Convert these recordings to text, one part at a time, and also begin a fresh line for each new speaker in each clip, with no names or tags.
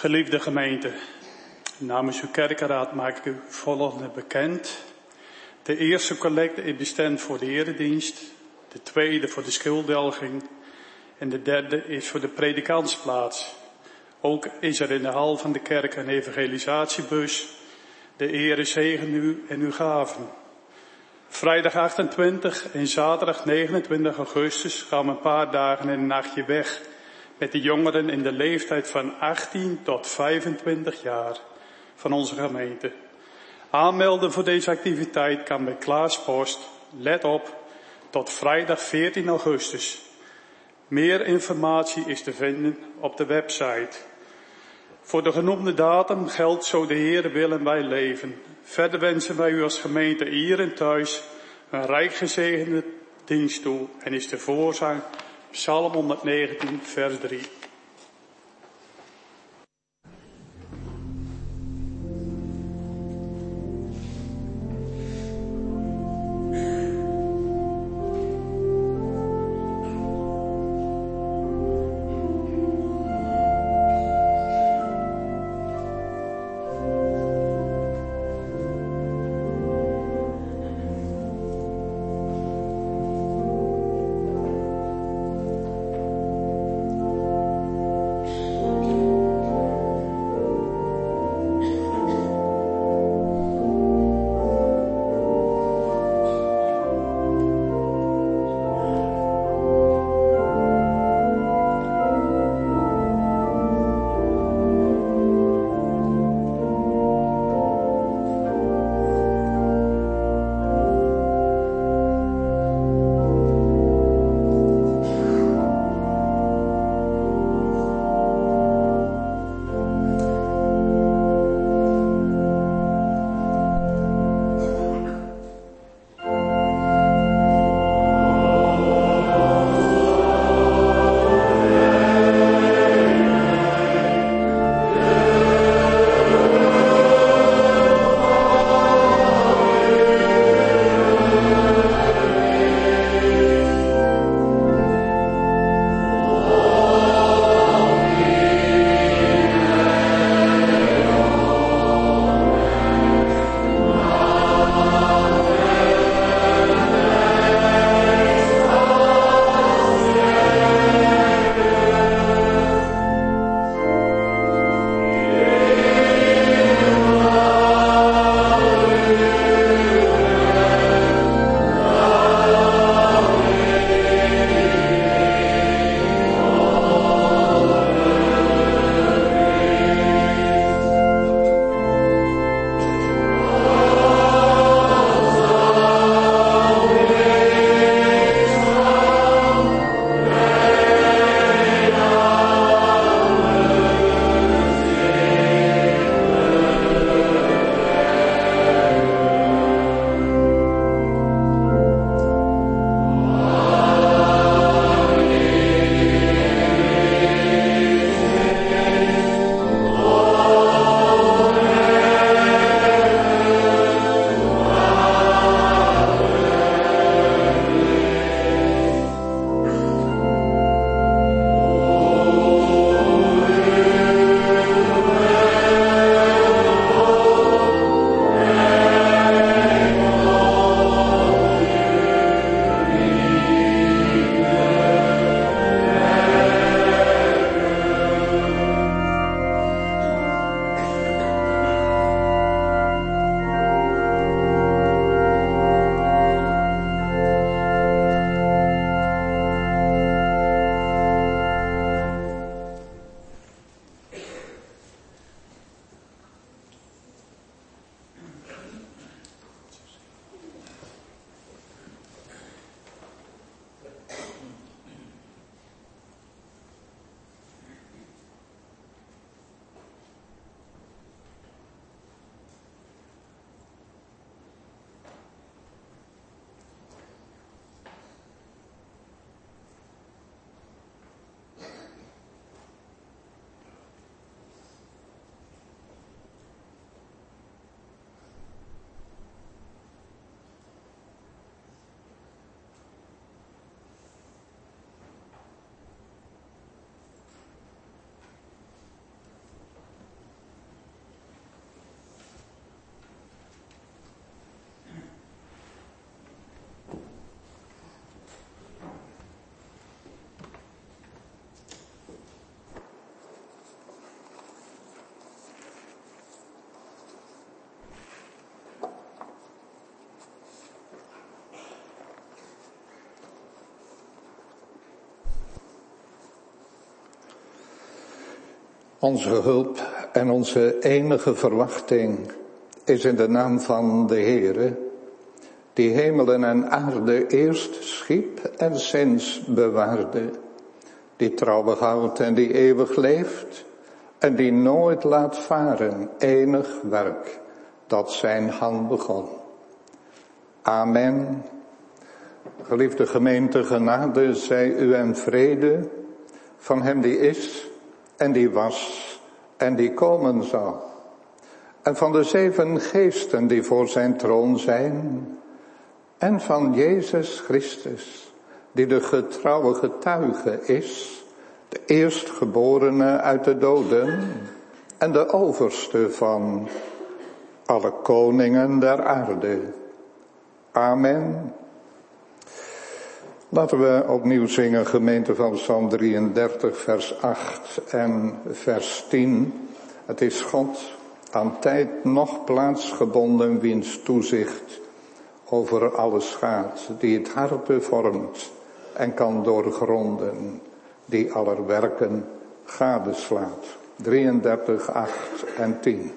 Geliefde gemeente, namens uw kerkenraad maak ik u volgende bekend. De eerste collecte is bestemd voor de eredienst, de tweede voor de schilddelging en de derde is voor de predikantsplaats. Ook is er in de hal van de kerk een evangelisatiebus. De Heere zegen u en uw gaven. Vrijdag 28 en zaterdag 29 augustus gaan we een paar dagen en een nachtje weg met de jongeren in de leeftijd van 18 tot 25 jaar van onze gemeente. Aanmelden voor deze activiteit kan bij Klaas Post, let op, tot vrijdag 14 augustus. Meer informatie is te vinden op de website. Voor de genoemde datum geldt zo de Heere wil en wij leven. Verder wensen wij u als gemeente hier en thuis een rijk gezegende dienst toe en is de voorzang Psalm 119 vers 3.
Onze hulp en onze enige verwachting is in de naam van de Heere, die hemelen en aarde eerst schiep en sinds bewaarde, die trouwig houdt en die eeuwig leeft en die nooit laat varen enig werk dat zijn hand begon. Amen. Geliefde gemeente, genade zij u en vrede van hem die is en die was en die komen zal. En van de 7 geesten die voor zijn troon zijn. En van Jezus Christus, die de getrouwe getuige is, de eerstgeborene uit de doden en de overste van alle koningen der aarde. Amen. Laten we opnieuw zingen, gemeente, van Psalm 33, vers 8 en vers 10. Het is God, aan tijd noch plaats gebonden, wiens toezicht over alles gaat, die het hart bevormt en kan doorgronden, die aller werken gadeslaat. 33, 8 en 10.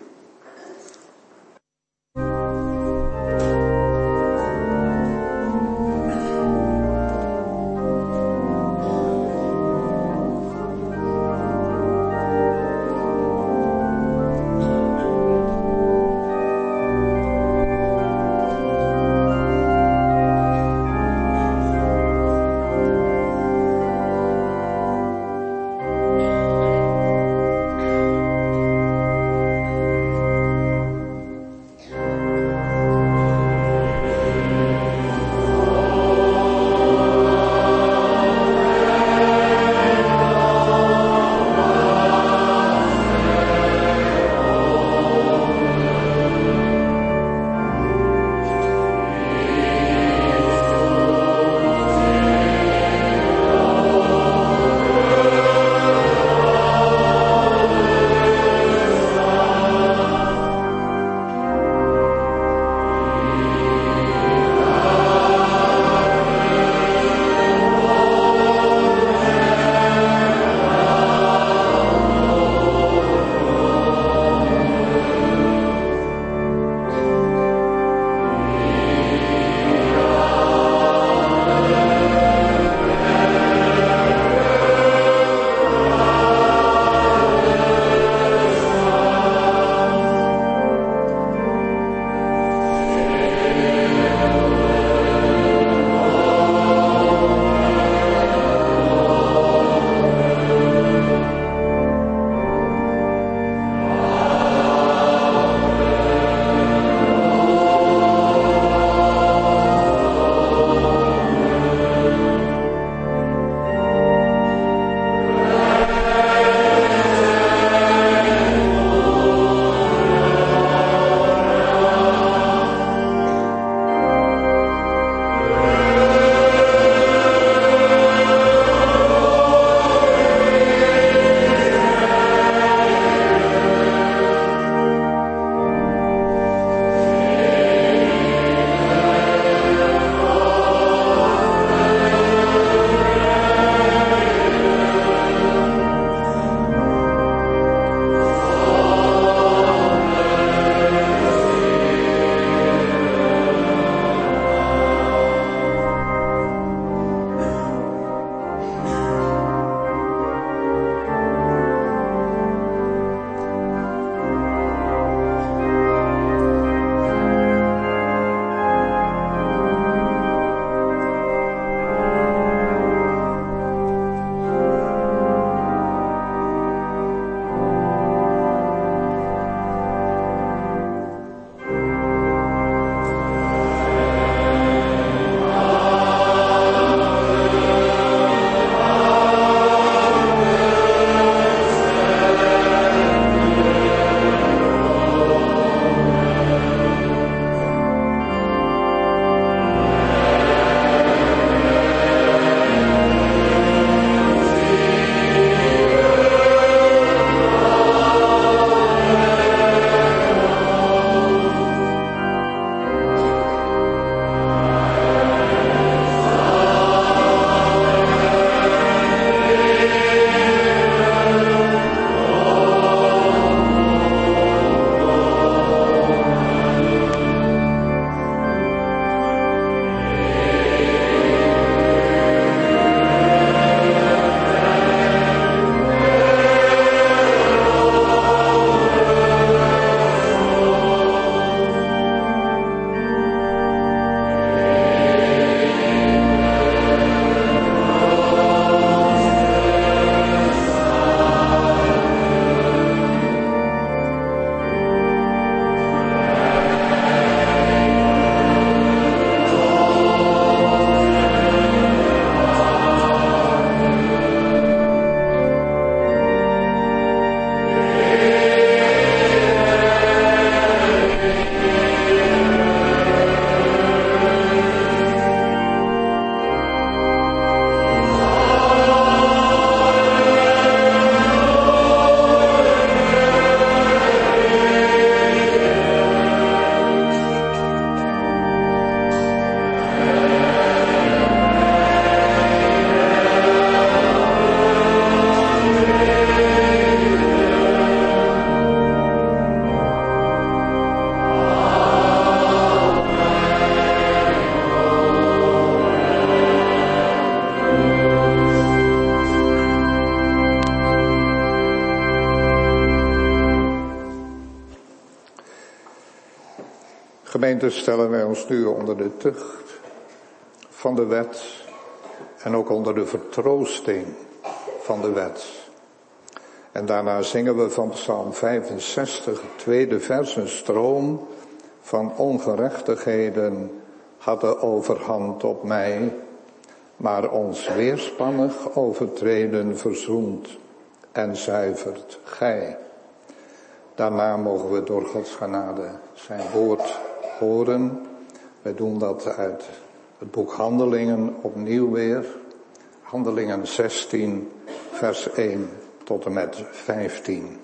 Gemeente, stellen wij ons nu onder de tucht van de wet en ook onder de vertroosting van de wet. En daarna zingen we van Psalm 65, het tweede vers, een stroom van ongerechtigheden had de overhand op mij, maar ons weerspannig overtreden verzoent en zuivert gij. Daarna mogen we door Gods genade zijn woord horen. Wij doen dat uit het boek Handelingen opnieuw weer. Handelingen 16, vers 1 tot en met 15.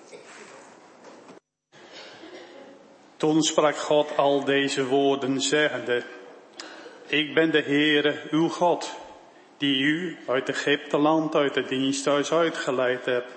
Toen sprak God al deze woorden zeggende: Ik ben de Heere, uw God, die u uit Egypteland, uit het diensthuis uitgeleid hebt.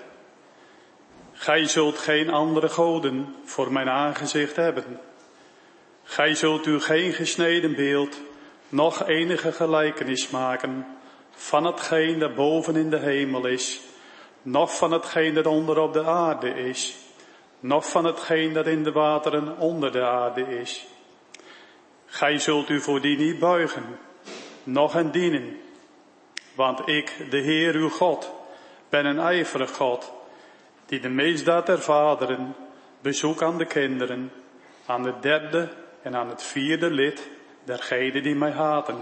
Gij zult geen andere goden voor mijn aangezicht hebben. Gij zult u geen gesneden beeld, noch enige gelijkenis maken van hetgeen dat boven in de hemel is, noch van hetgeen dat onder op de aarde is, noch van hetgeen dat in de wateren onder de aarde is. Gij zult u voor die niet buigen, noch hen dienen. Want ik, de Heer uw God, ben een ijverig God, die de misdaad der vaderen bezoek aan de kinderen, aan het derde en aan het vierde lid dergenen die mij haten.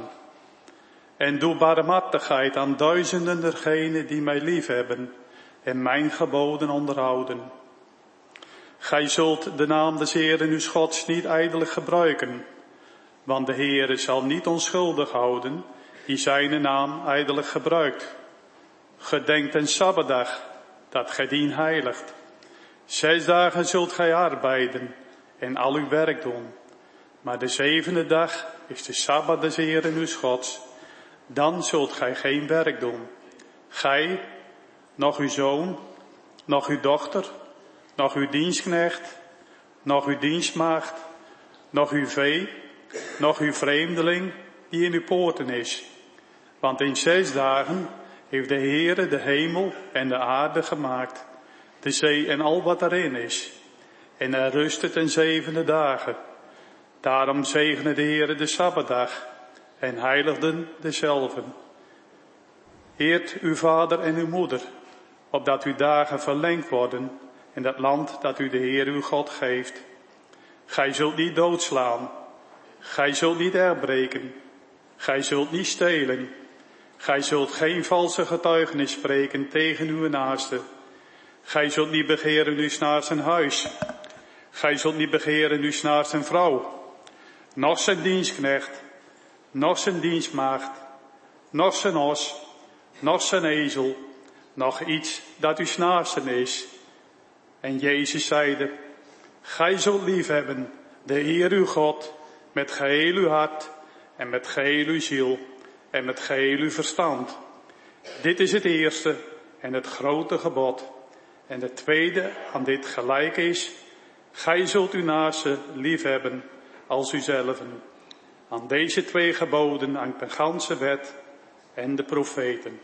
En doe barmhartigheid aan duizenden dergenen die mij liefhebben en mijn geboden onderhouden. Gij zult de naam des Heeren uw Gods niet ijdelijk gebruiken, want de Heere zal niet onschuldig houden die zijn naam ijdelijk gebruikt. Gedenkt een Sabbatdag, dat gij dien heiligt. 6 dagen zult gij arbeiden en al uw werk doen. Maar de 7e dag is de Sabbat des Heeren uw Gods. Dan zult gij geen werk doen. Gij, noch uw zoon, noch uw dochter, noch uw dienstknecht, noch uw dienstmaagd, noch uw vee, noch uw vreemdeling die in uw poorten is. Want in 6 dagen heeft de Heere de hemel en de aarde gemaakt, de zee en al wat erin is. En hij rustte ten 7e dagen. Daarom zegene de Heere de Sabbatdag en heiligden dezelve. Eert uw vader en uw moeder, opdat uw dagen verlengd worden in dat land dat u de Heer uw God geeft. Gij zult niet doodslaan, gij zult niet erbreken, gij zult niet stelen, gij zult geen valse getuigenis spreken tegen uw naaste. Gij zult niet begeren uw snaars een huis, gij zult niet begeren uw snaars een vrouw, noch zijn dienstknecht, noch zijn dienstmaagd, noch zijn os, noch zijn ezel, noch iets dat uw snaarsten is. En Jezus zeide: Gij zult liefhebben de Heer uw God met geheel uw hart en met geheel uw ziel en met geheel uw verstand. Dit is het eerste en het grote gebod. En het tweede aan dit gelijk is: Gij zult uw naaste liefhebben als uzelven. Aan deze 2 geboden hangt de ganse wet en de profeten.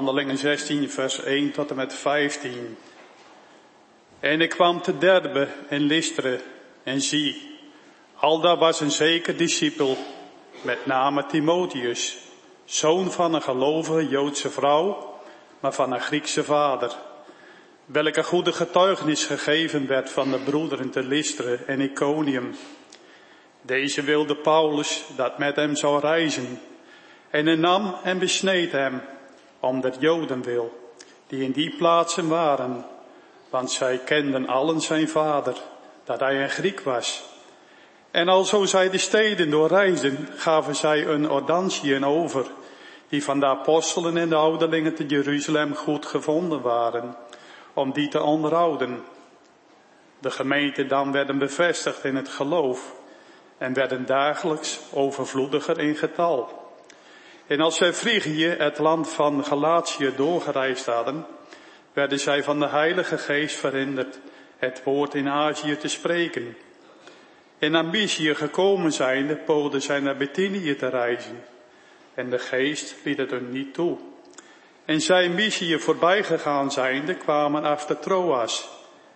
Handelingen 16 vers 1 tot en met 15. En ik kwam te Derbe en Lystra en zie, aldaar was een zeker discipel, met name Timotheus, zoon van een gelovige Joodse vrouw, maar van een Griekse vader, welke goede getuigenis gegeven werd van de broederen te Lystra en Iconium. Deze wilde Paulus dat met hem zou reizen, en hij nam en besneed hem, om der Joden wil, die in die plaatsen waren, want zij kenden allen zijn vader, dat hij een Griek was. En alzo zij de steden doorreisden, gaven zij een ordantieën over, die van de apostelen en de ouderlingen te Jeruzalem goed gevonden waren, om die te onderhouden. De gemeenten dan werden bevestigd in het geloof en werden dagelijks overvloediger in getal. En als zij Frigië, het land van Galatië, doorgereisd hadden, werden zij van de Heilige Geest verhinderd het woord in Azië te spreken. En naar Mysië gekomen zijnde, poogden zij naar Bithynië te reizen. En de Geest liet het hun niet toe. En zij Mysië voorbij gegaan zijnde, kwamen achter Troas.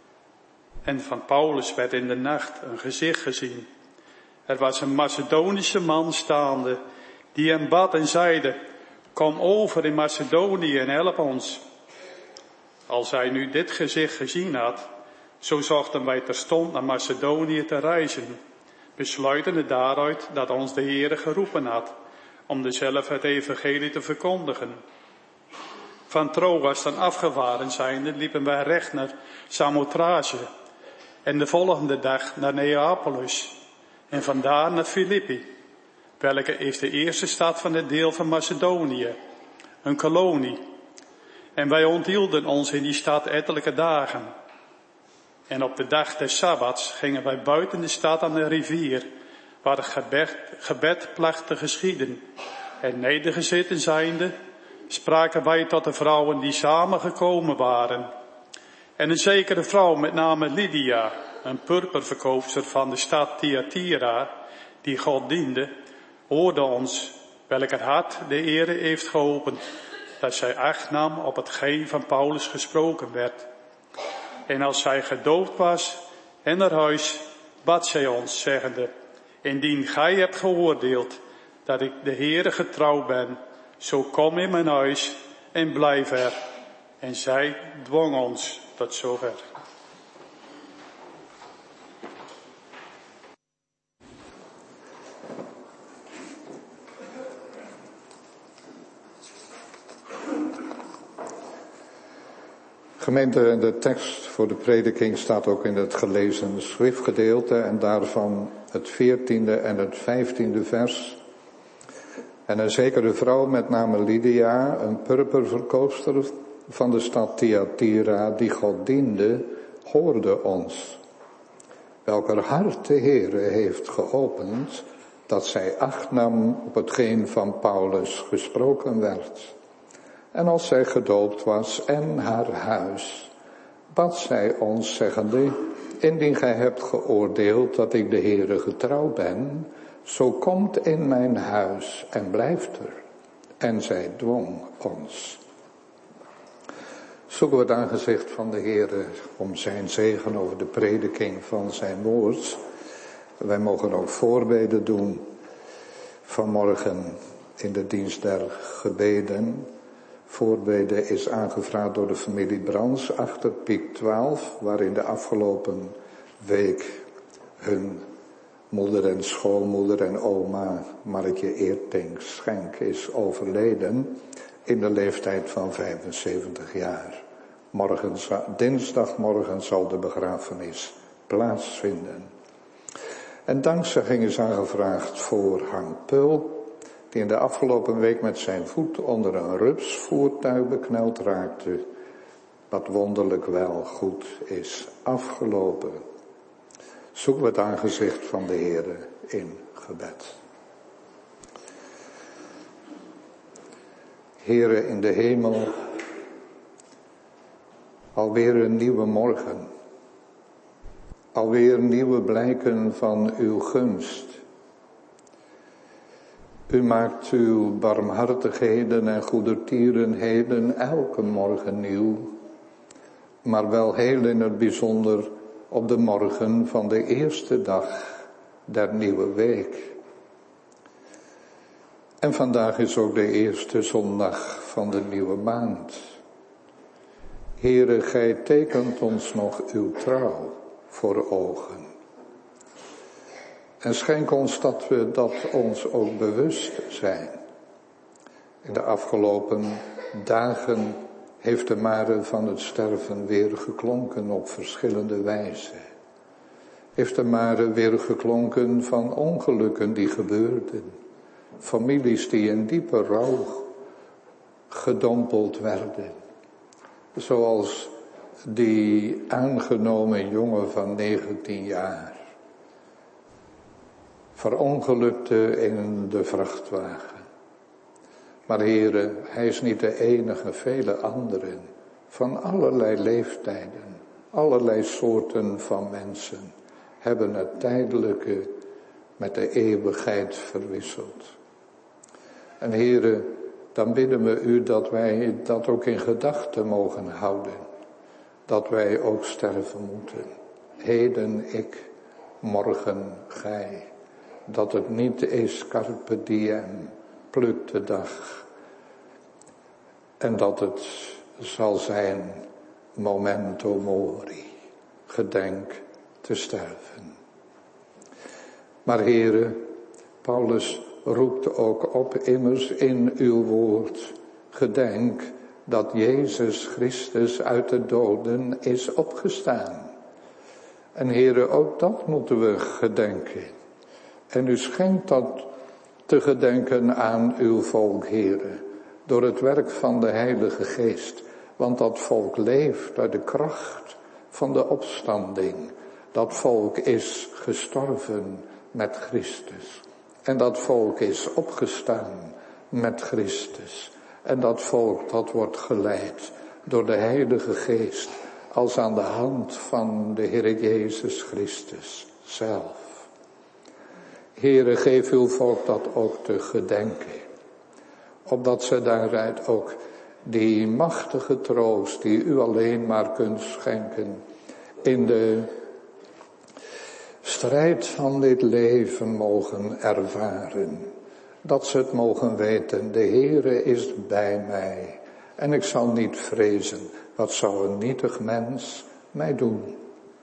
En van Paulus werd in de nacht een gezicht gezien. Er was een Macedonische man staande, die hem bad en zeide, kom over in Macedonië en help ons. Als hij nu dit gezicht gezien had, zo zochten wij terstond naar Macedonië te reizen, besluitende daaruit dat ons de Heere geroepen had, om dezelfde het evangelie te verkondigen. Van Troas dan afgevaren zijnde, liepen wij recht naar Samothrace, en de volgende dag naar Neapolis, en vandaar naar Filippi, welke is de eerste stad van het deel van Macedonië, een kolonie. En wij onthielden ons in die stad ettelijke dagen. En op de dag des Sabbats gingen wij buiten de stad aan de rivier, waar het gebed placht te geschieden. En nedergezeten zijnde, spraken wij tot de vrouwen die samengekomen waren. En een zekere vrouw met name Lydia, een purperverkoopster van de stad Thyatira, die God diende, hoorde ons, welk het hart de Heere heeft geopend, dat zij acht nam op hetgeen van Paulus gesproken werd. En als zij gedoopt was en naar huis, bad zij ons, zeggende, indien gij hebt geoordeeld dat ik de Heere getrouw ben, zo kom in mijn huis en blijf er. En zij dwong ons tot zover.
Gemeente, de tekst voor de prediking staat ook in het gelezen schriftgedeelte en daarvan het 14e en het 15e vers. En een zekere vrouw met name Lydia, een purperverkoopster van de stad Thyatira, die God diende, hoorde ons. Welker hart de Heere heeft geopend, dat zij acht nam op hetgeen van Paulus gesproken werd. En als zij gedoopt was en haar huis, bad zij ons zeggende, indien gij hebt geoordeeld dat ik de Heere getrouw ben, zo komt in mijn huis en blijft er. En zij dwong ons. Zoeken we het aangezicht van de Heere om zijn zegen over de prediking van zijn woord. Wij mogen ook voorbeden doen vanmorgen in de dienst der gebeden. Voorbeden is aangevraagd door de familie Brans achter Piek 12, waarin de afgelopen week hun moeder en schoonmoeder en oma Markje Eertink Schenk is overleden in de leeftijd van 75 jaar. Dinsdagmorgen zal de begrafenis plaatsvinden. En dankzegging is aangevraagd voor Hank Pul, die in de afgelopen week met zijn voet onder een rupsvoertuig bekneld raakte, wat wonderlijk wel goed is afgelopen. Zoeken we het aangezicht van de Heere in gebed. Heere in de hemel, alweer een nieuwe morgen, alweer nieuwe blijken van uw gunst. U maakt uw barmhartigheden en goedertierenheden elke morgen nieuw, maar wel heel in het bijzonder op de morgen van de eerste dag der nieuwe week. En vandaag is ook de eerste zondag van de nieuwe maand. Heere, gij tekent ons nog uw trouw voor ogen. En schenk ons dat we dat ons ook bewust zijn. In de afgelopen dagen heeft de mare van het sterven weer geklonken op verschillende wijzen. Heeft de mare weer geklonken van ongelukken die gebeurden. Families die in diepe rouw gedompeld werden. Zoals die aangenomen jongen van 19 jaar. Verongelukte in de vrachtwagen. Maar Heere, hij is niet de enige, vele anderen. Van allerlei leeftijden, allerlei soorten van mensen. Hebben het tijdelijke met de eeuwigheid verwisseld. En Heere, dan bidden we u dat wij dat ook in gedachten mogen houden. Dat wij ook sterven moeten. Heden ik, morgen gij. Dat het niet is carpe diem, pluk de dag. En dat het zal zijn memento mori, gedenk te sterven. Maar Heere, Paulus roept ook op immers in uw woord, gedenk dat Jezus Christus uit de doden is opgestaan. En Heere, ook dat moeten we gedenken. En u schenkt dat te gedenken aan uw volk, Heere, door het werk van de Heilige Geest. Want dat volk leeft uit de kracht van de opstanding. Dat volk is gestorven met Christus. En dat volk is opgestaan met Christus. En dat volk dat wordt geleid door de Heilige Geest als aan de hand van de Heer Jezus Christus zelf. Heere, geef uw volk dat ook te gedenken. Opdat ze daaruit ook die machtige troost die u alleen maar kunt schenken in de strijd van dit leven mogen ervaren. Dat ze het mogen weten, de Heere is bij mij en ik zal niet vrezen. Wat zou een nietig mens mij doen?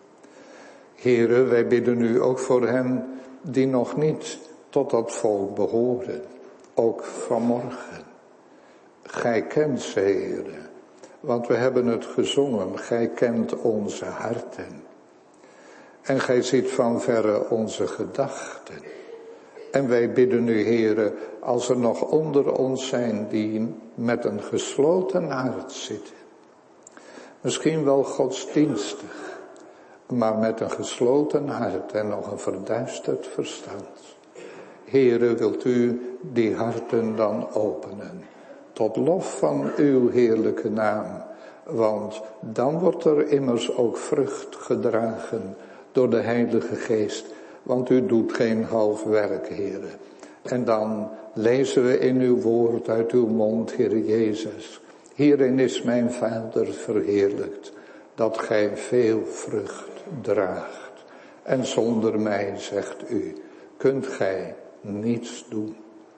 Heere, wij bidden u ook voor hen die nog niet tot dat volk behoren. Ook vanmorgen. Gij kent ze, Heere, want we hebben het gezongen. Gij kent onze harten. En gij ziet van verre onze gedachten. En wij bidden u, Heere, als er nog onder ons zijn die met een gesloten hart zitten. Misschien wel godsdienstig, maar met een gesloten hart en nog een verduisterd verstand. Heere, wilt u die harten dan openen, tot lof van uw heerlijke naam. Want dan wordt er immers ook vrucht gedragen door de Heilige Geest. Want u doet geen half werk, Heere. En dan lezen we in uw woord uit uw mond, Heer Jezus. Hierin is mijn Vader verheerlijkt, dat gij veel vrucht draagt. En zonder mij, zegt u, kunt gij niets doen.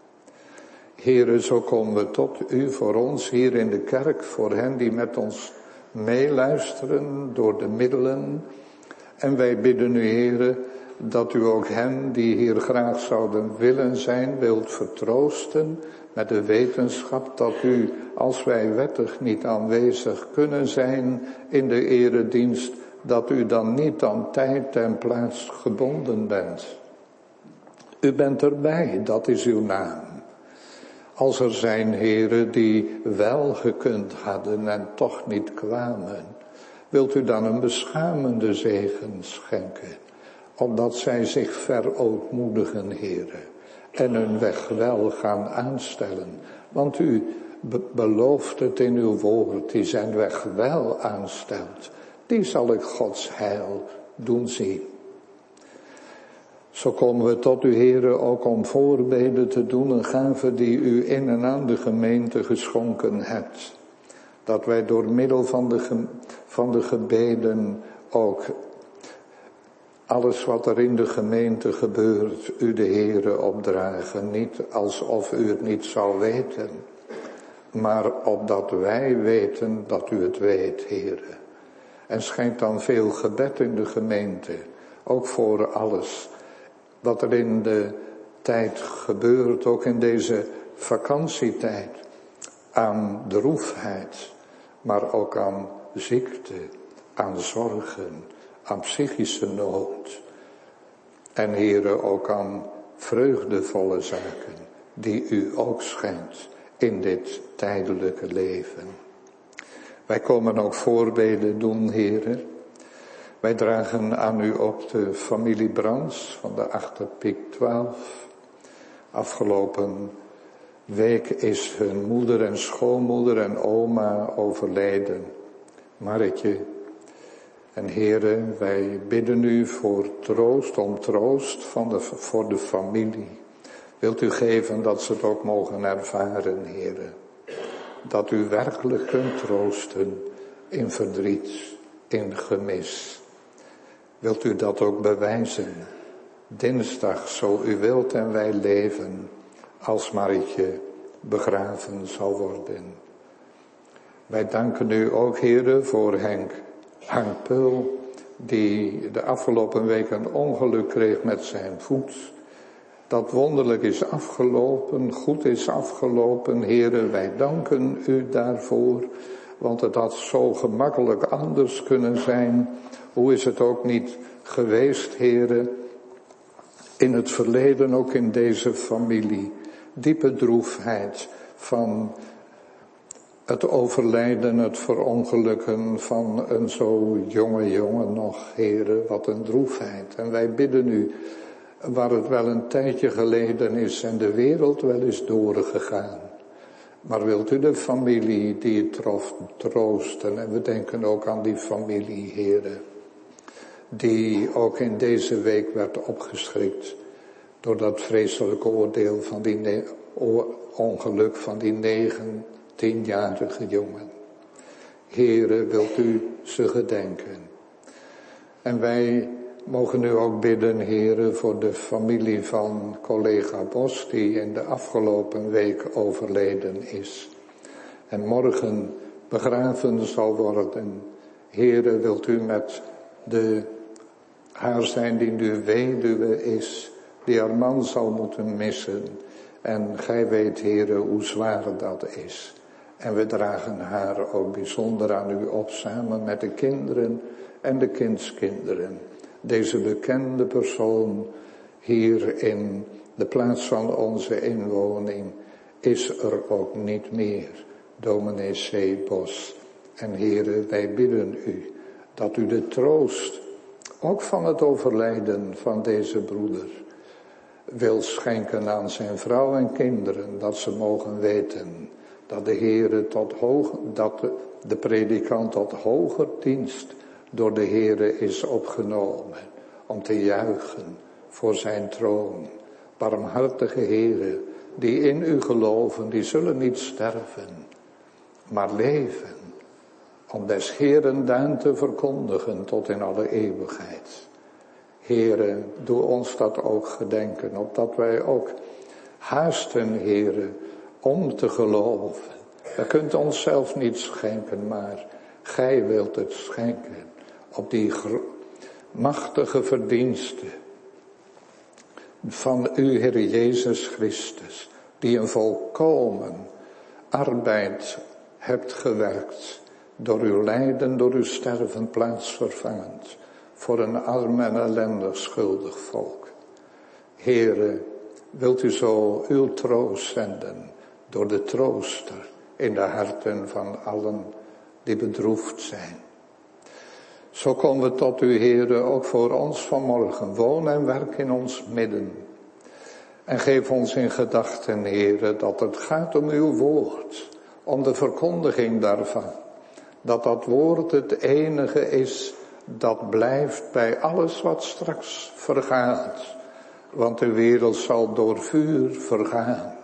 Heere, zo komen we tot u voor ons hier in de kerk, voor hen die met ons meeluisteren door de middelen. En wij bidden u, Heere, dat u ook hen die hier graag zouden willen zijn, wilt vertroosten met de wetenschap dat u, als wij wettig niet aanwezig kunnen zijn in de eredienst, dat u dan niet aan tijd en plaats gebonden bent. U bent erbij, dat is uw naam. Als er zijn heren die wel gekund hadden en toch niet kwamen, wilt u dan een beschamende zegen schenken, opdat zij zich verootmoedigen, heren, en hun weg wel gaan aanstellen. Want u belooft het in uw woord, die zijn weg wel aanstelt, die zal ik Gods heil doen zien. Zo komen we tot u, Heere, ook om voorbeden te doen, een gave die u in en aan de gemeente geschonken hebt. Dat wij door middel van de gebeden ook alles wat er in de gemeente gebeurt, u de Heere opdragen. Niet alsof u het niet zou weten, maar opdat wij weten dat u het weet, Heere. En schenkt dan veel gebed in de gemeente, ook voor alles wat er in de tijd gebeurt, ook in deze vakantietijd, aan droefheid, maar ook aan ziekte, aan zorgen, aan psychische nood. En Heere, ook aan vreugdevolle zaken, die u ook schenkt in dit tijdelijke leven. Wij komen ook voorbeden doen, Heere. Wij dragen aan u op de familie Brands van de Achterpiek 12. Afgelopen week is hun moeder en schoonmoeder en oma overleden. Marretje. En Heere, wij bidden u voor troost, om troost voor de familie. Wilt u geven dat ze het ook mogen ervaren, Heere. Dat u werkelijk kunt troosten in verdriet, in gemis. Wilt u dat ook bewijzen? Dinsdag, zo u wilt en wij leven, als Marietje begraven zal worden. Wij danken u ook, Heere, voor Henk Peul, die de afgelopen week een ongeluk kreeg met zijn voet. Dat wonderlijk is afgelopen, goed is afgelopen. Heere, wij danken u daarvoor, want het had zo gemakkelijk anders kunnen zijn. Hoe is het ook niet geweest, Heere, in het verleden, ook in deze familie. Diepe droefheid van het overlijden, het verongelukken van een zo jonge jongen nog, Heere, wat een droefheid. En wij bidden u, waar het wel een tijdje geleden is en de wereld wel is doorgegaan. Maar wilt u de familie die het trof troosten, en we denken ook aan die familie, Heere, die ook in deze week werd opgeschrikt door dat vreselijke oordeel van die ongeluk van die 19-jarige jongen. Heere, wilt u ze gedenken. En wij mogen nu ook bidden, Heere, voor de familie van collega Bos, die in de afgelopen week overleden is. En morgen begraven zal worden. Heere, wilt u met haar zijn die nu weduwe is, die haar man zal moeten missen. En gij weet, Heere, hoe zwaar dat is. En we dragen haar ook bijzonder aan u op, samen met de kinderen en de kindskinderen. Deze bekende persoon hier in de plaats van onze inwoning is er ook niet meer. Dominee C. Bos. En Heere, wij bidden u dat u de troost, ook van het overlijden van deze broeder, wil schenken aan zijn vrouw en kinderen, dat ze mogen weten dat de Heere dat de predikant tot hoger dienst door de Heere is opgenomen, om te juichen voor zijn troon. Barmhartige Heere, die in u geloven, die zullen niet sterven, maar leven, om des Heeren duin te verkondigen tot in alle eeuwigheid. Heere, doe ons dat ook gedenken, opdat wij ook haasten, Heere, om te geloven. We kunt onszelf niet schenken, maar gij wilt het schenken op die machtige verdienste van u, Heer Jezus Christus, die een volkomen arbeid hebt gewerkt, door uw lijden, door uw sterven plaatsvervangend, voor een arm en ellendig schuldig volk. Heere, wilt u zo uw troost zenden, door de trooster in de harten van allen die bedroefd zijn. Zo komen we tot u, Heere, ook voor ons vanmorgen. Woon en werk in ons midden. En geef ons in gedachten, Heere, dat het gaat om uw woord, om de verkondiging daarvan. Dat dat woord het enige is dat blijft bij alles wat straks vergaat. want de wereld zal door vuur vergaan.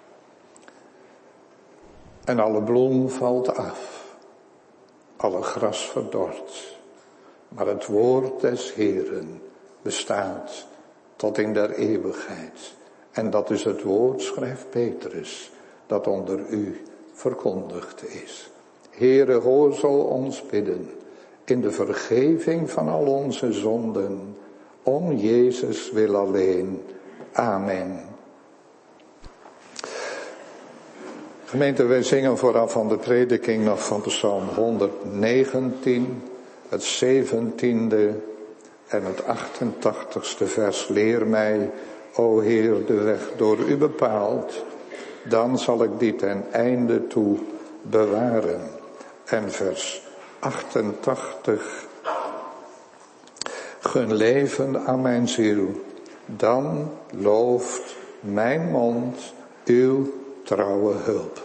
En alle bloem valt af, alle gras verdort. Maar het woord des Heeren bestaat tot in der eeuwigheid. En dat is het woord, schrijft Petrus, dat onder u verkondigd is. Heere, hoor zo ons bidden in de vergeving van al onze zonden, om Jezus wil alleen. Amen. Gemeente, wij zingen vooraf van de prediking nog van Psalm 119, het 17e en het 88ste vers. Leer mij, o Heer, de weg door u bepaald, dan zal ik die ten einde toe bewaren. En vers 88. Gun leven aan mijn ziel, dan looft mijn mond uw trouwe hulp.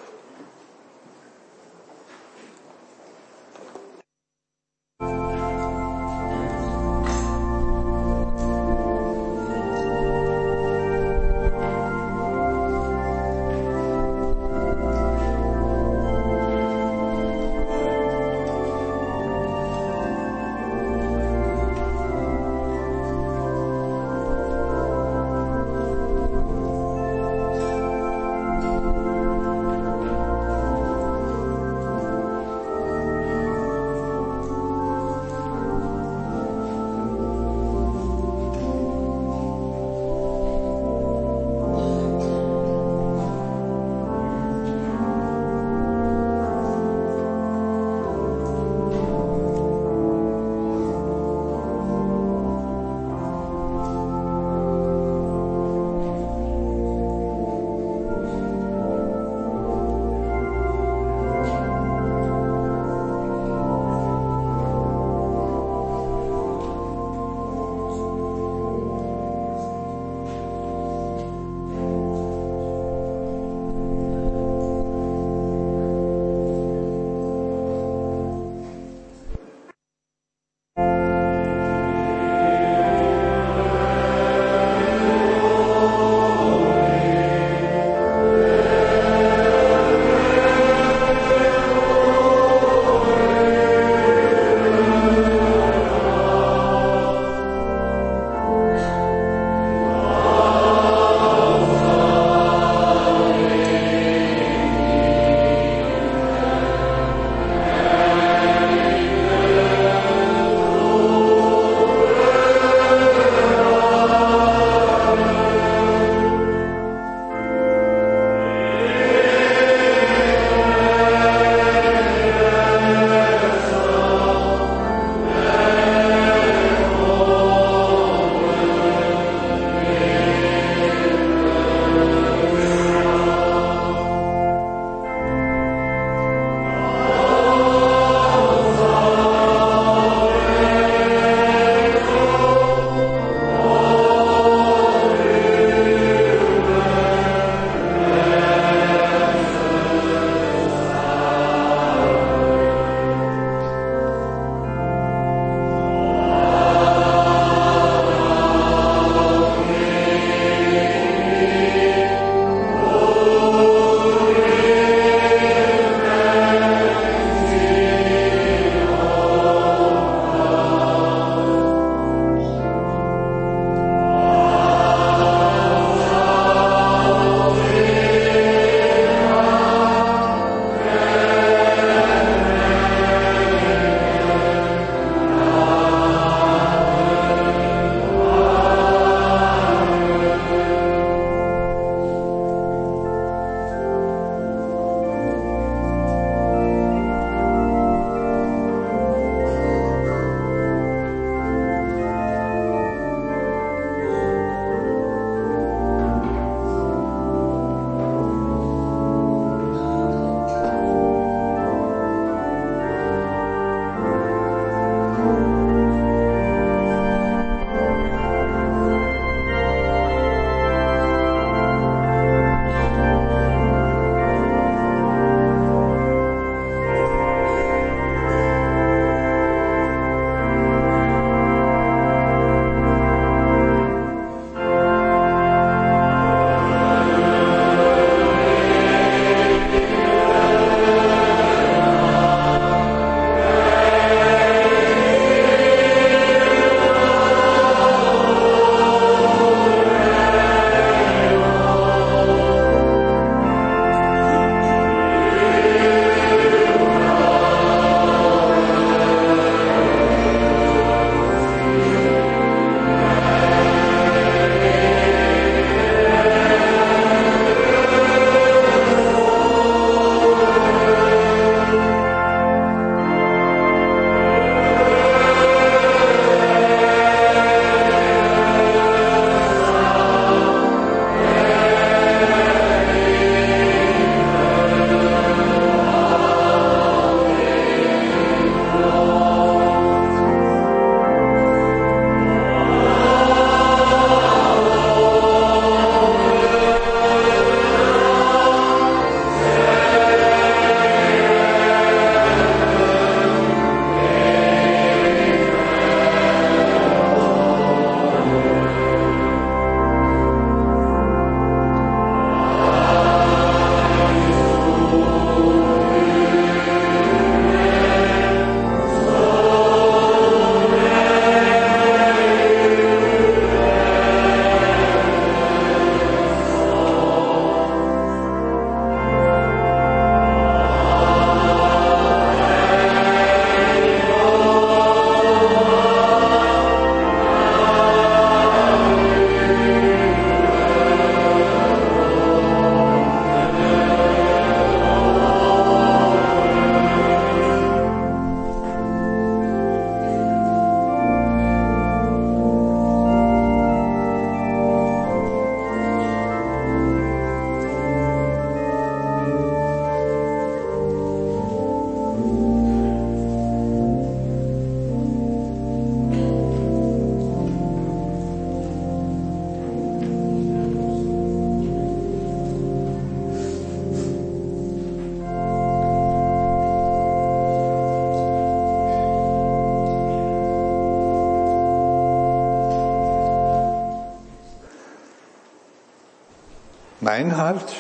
Mijn hart,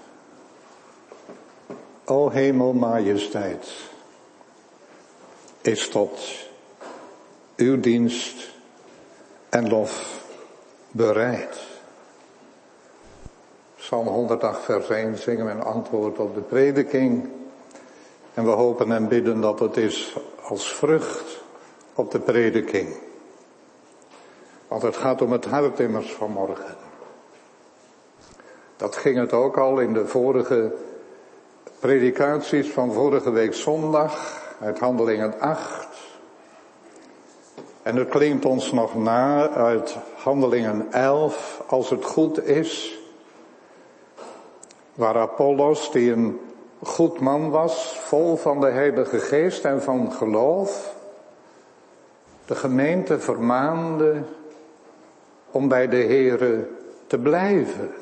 o hemelmajesteit, is tot uw dienst en lof bereid. Psalm 108 vers 1 zingen we een antwoord op de prediking. En we hopen en bidden dat het is als vrucht op de prediking. Want het gaat om het hart immers vanmorgen. Dat ging het ook al in de vorige predikaties van vorige week zondag, uit Handelingen 8. En het klinkt ons nog na uit Handelingen 11, als het goed is, waar Apollos, die een goed man was, vol van de Heilige Geest en van geloof, de gemeente vermaande om bij de Here te blijven.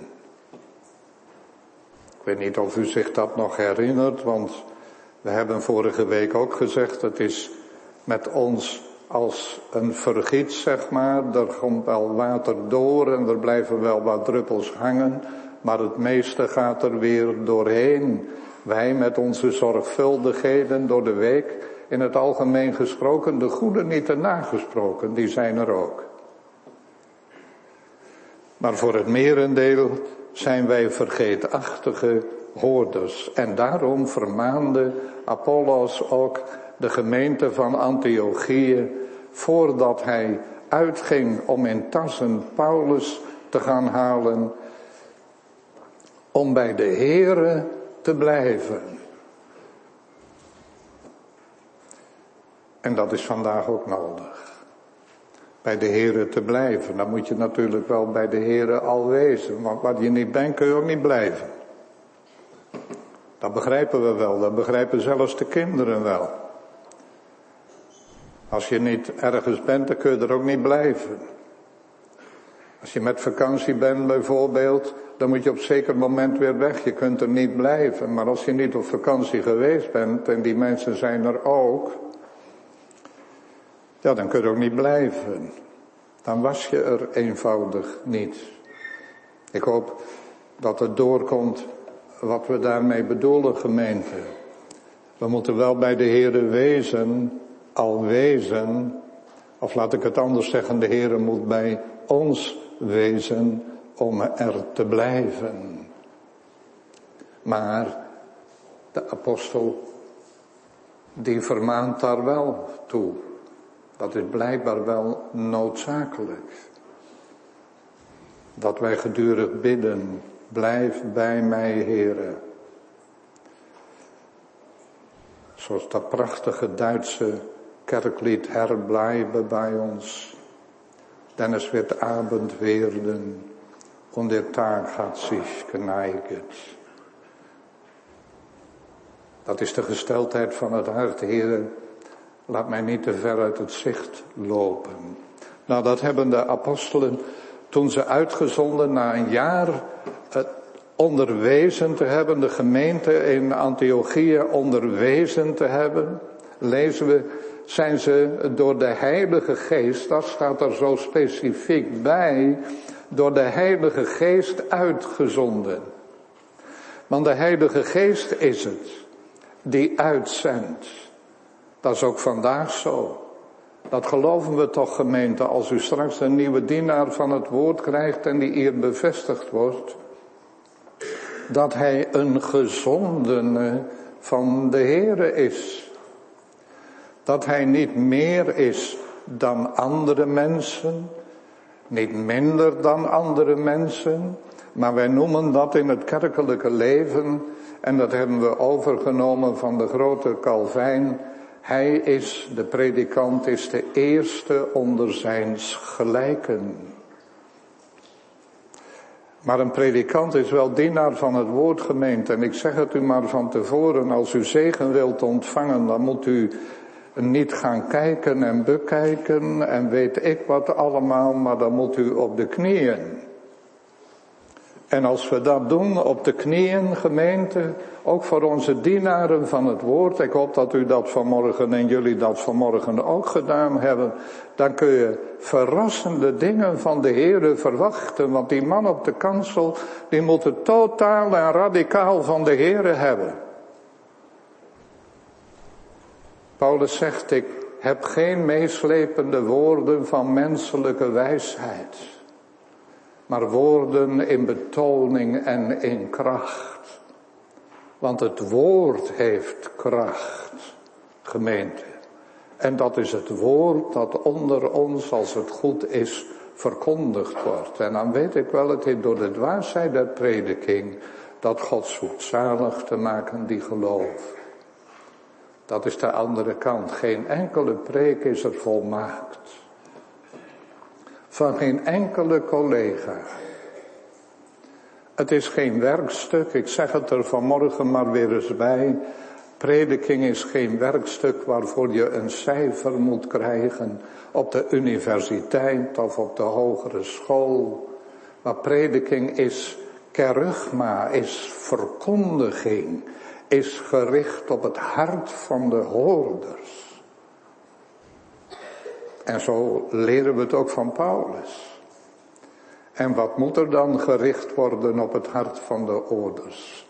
Ik weet niet of u zich dat nog herinnert, want we hebben vorige week ook gezegd, het is met ons als een vergiet, zeg maar. Er komt wel water door en er blijven wel wat druppels hangen, maar het meeste gaat er weer doorheen. Wij met onze zorgvuldigheden door de week, in het algemeen gesproken, de goede niet te nagesproken, die zijn er ook. Maar voor het merendeel zijn wij vergeetachtige hoorders. En daarom vermaande Apollos ook de gemeente van Antiochië, voordat hij uitging om in Tarsen Paulus te gaan halen, om bij de Here te blijven. En dat is vandaag ook nodig. Bij de Here te blijven. Dan moet je natuurlijk wel bij de Here al wezen. Want waar je niet bent kun je ook niet blijven. Dat begrijpen we wel. Dat begrijpen zelfs de kinderen wel. Als je niet ergens bent, dan kun je er ook niet blijven. Als je met vakantie bent bijvoorbeeld, dan moet je op een zeker moment weer weg. Je kunt er niet blijven. Maar als je niet op vakantie geweest bent, en die mensen zijn er ook, ja, dan kun je ook niet blijven. Dan was je er eenvoudig niet. Ik hoop dat het doorkomt wat we daarmee bedoelen, gemeente. We moeten wel bij de Heere wezen, al wezen, of laat ik het anders zeggen, de Heere moet bij ons wezen om er te blijven. Maar de apostel, die vermaant daar wel toe. Dat is blijkbaar wel noodzakelijk. Dat wij gedurig bidden, blijf bij mij, Heere. Zoals dat prachtige Duitse kerklied Herbleibe bij ons. Denn es wird Abend werden und der Tag hat sich geneigt. Dat is de gesteldheid van het hart, Heere. Laat mij niet te ver uit het zicht lopen. Nou, dat hebben de apostelen toen ze uitgezonden na een jaar onderwezen te hebben, de gemeente in Antiochië onderwezen te hebben, lezen we, zijn ze door de Heilige Geest, dat staat er zo specifiek bij, door de Heilige Geest uitgezonden. Want de Heilige Geest is het die uitzendt. Dat is ook vandaag zo. Dat geloven we toch, gemeente, als u straks een nieuwe dienaar van het woord krijgt en die hier bevestigd wordt, dat hij een gezondene van de Heere is. Dat hij niet meer is dan andere mensen, niet minder dan andere mensen, maar wij noemen dat in het kerkelijke leven, en dat hebben we overgenomen van de grote Calvijn, hij is, de predikant is de eerste onder zijns gelijken. Maar een predikant is wel dienaar van het woord, gemeente. En ik zeg het u maar van tevoren, als u zegen wilt ontvangen, dan moet u niet gaan kijken en bekijken en weet ik wat allemaal, maar dan moet u op de knieën. En als we dat doen op de knieën, gemeente, ook voor onze dienaren van het woord, ik hoop dat u dat vanmorgen en jullie dat vanmorgen ook gedaan hebben, dan kun je verrassende dingen van de Heere verwachten, want die man op de kansel, die moet het totaal en radicaal van de Heere hebben. Paulus zegt, ik heb geen meeslepende woorden van menselijke wijsheid, maar woorden in betoning en in kracht. Want het woord heeft kracht, gemeente. En dat is het woord dat onder ons, als het goed is, verkondigd wordt. En dan weet ik wel, het is door de dwaasheid der prediking dat God zoekt zalig te maken die geloven. Dat is de andere kant. Geen enkele preek is er volmaakt. Van geen enkele collega. Het is geen werkstuk, ik zeg het er vanmorgen maar weer eens bij. Prediking is geen werkstuk waarvoor je een cijfer moet krijgen op de universiteit of op de hogere school. Maar prediking is kerugma, is verkondiging, is gericht op het hart van de hoorders. En zo leren we het ook van Paulus. En wat moet er dan gericht worden op het hart van de hoorders?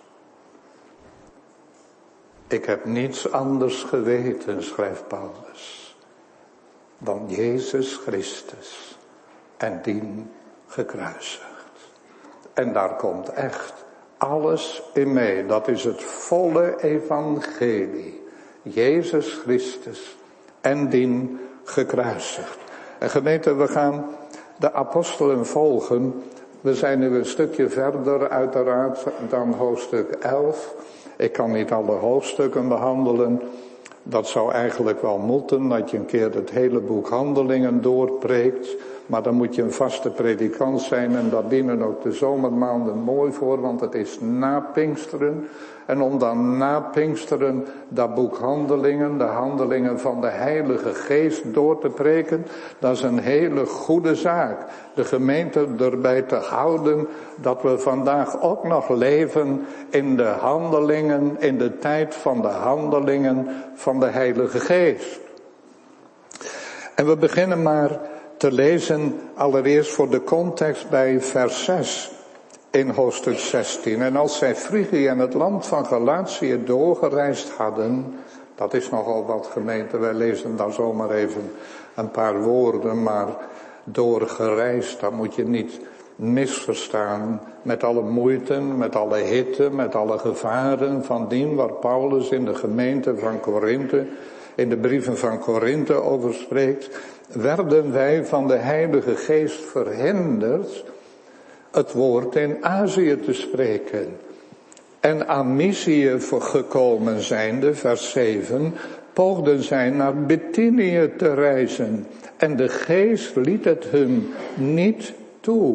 Ik heb niets anders geweten, schrijft Paulus, dan Jezus Christus en dien gekruisigd. En daar komt echt alles in mee. Dat is het volle evangelie. Jezus Christus en dien gekruisigd. En gemeente, we gaan de apostelen volgen. We zijn nu een stukje verder uiteraard dan hoofdstuk 11. Ik kan niet alle hoofdstukken behandelen. Dat zou eigenlijk wel moeten, dat je een keer het hele boek Handelingen doorpreekt. Maar dan moet je een vaste predikant zijn en daar dienen ook de zomermaanden mooi voor, want het is na Pinksteren. En om dan na Pinksteren dat boek Handelingen, de handelingen van de Heilige Geest door te preken, dat is een hele goede zaak. De gemeente erbij te houden dat we vandaag ook nog leven in de handelingen, in de tijd van de handelingen van de Heilige Geest. En we beginnen maar te lezen allereerst voor de context bij vers 6 in hoofdstuk 16. En als zij Frigië en het land van Galatië doorgereisd hadden, dat is nogal wat gemeente, wij lezen daar zomaar even een paar woorden, maar doorgereisd, dat moet je niet misverstaan met alle moeite, met alle hitte, met alle gevaren van dien waar Paulus in de gemeente van Korinthe, in de brieven van Korinthe over spreekt, werden wij van de Heilige Geest verhinderd het woord in Azië te spreken. En aan Mysië gekomen zijnde, vers 7, poogden zij naar Bithynië te reizen. En de Geest liet het hun niet toe.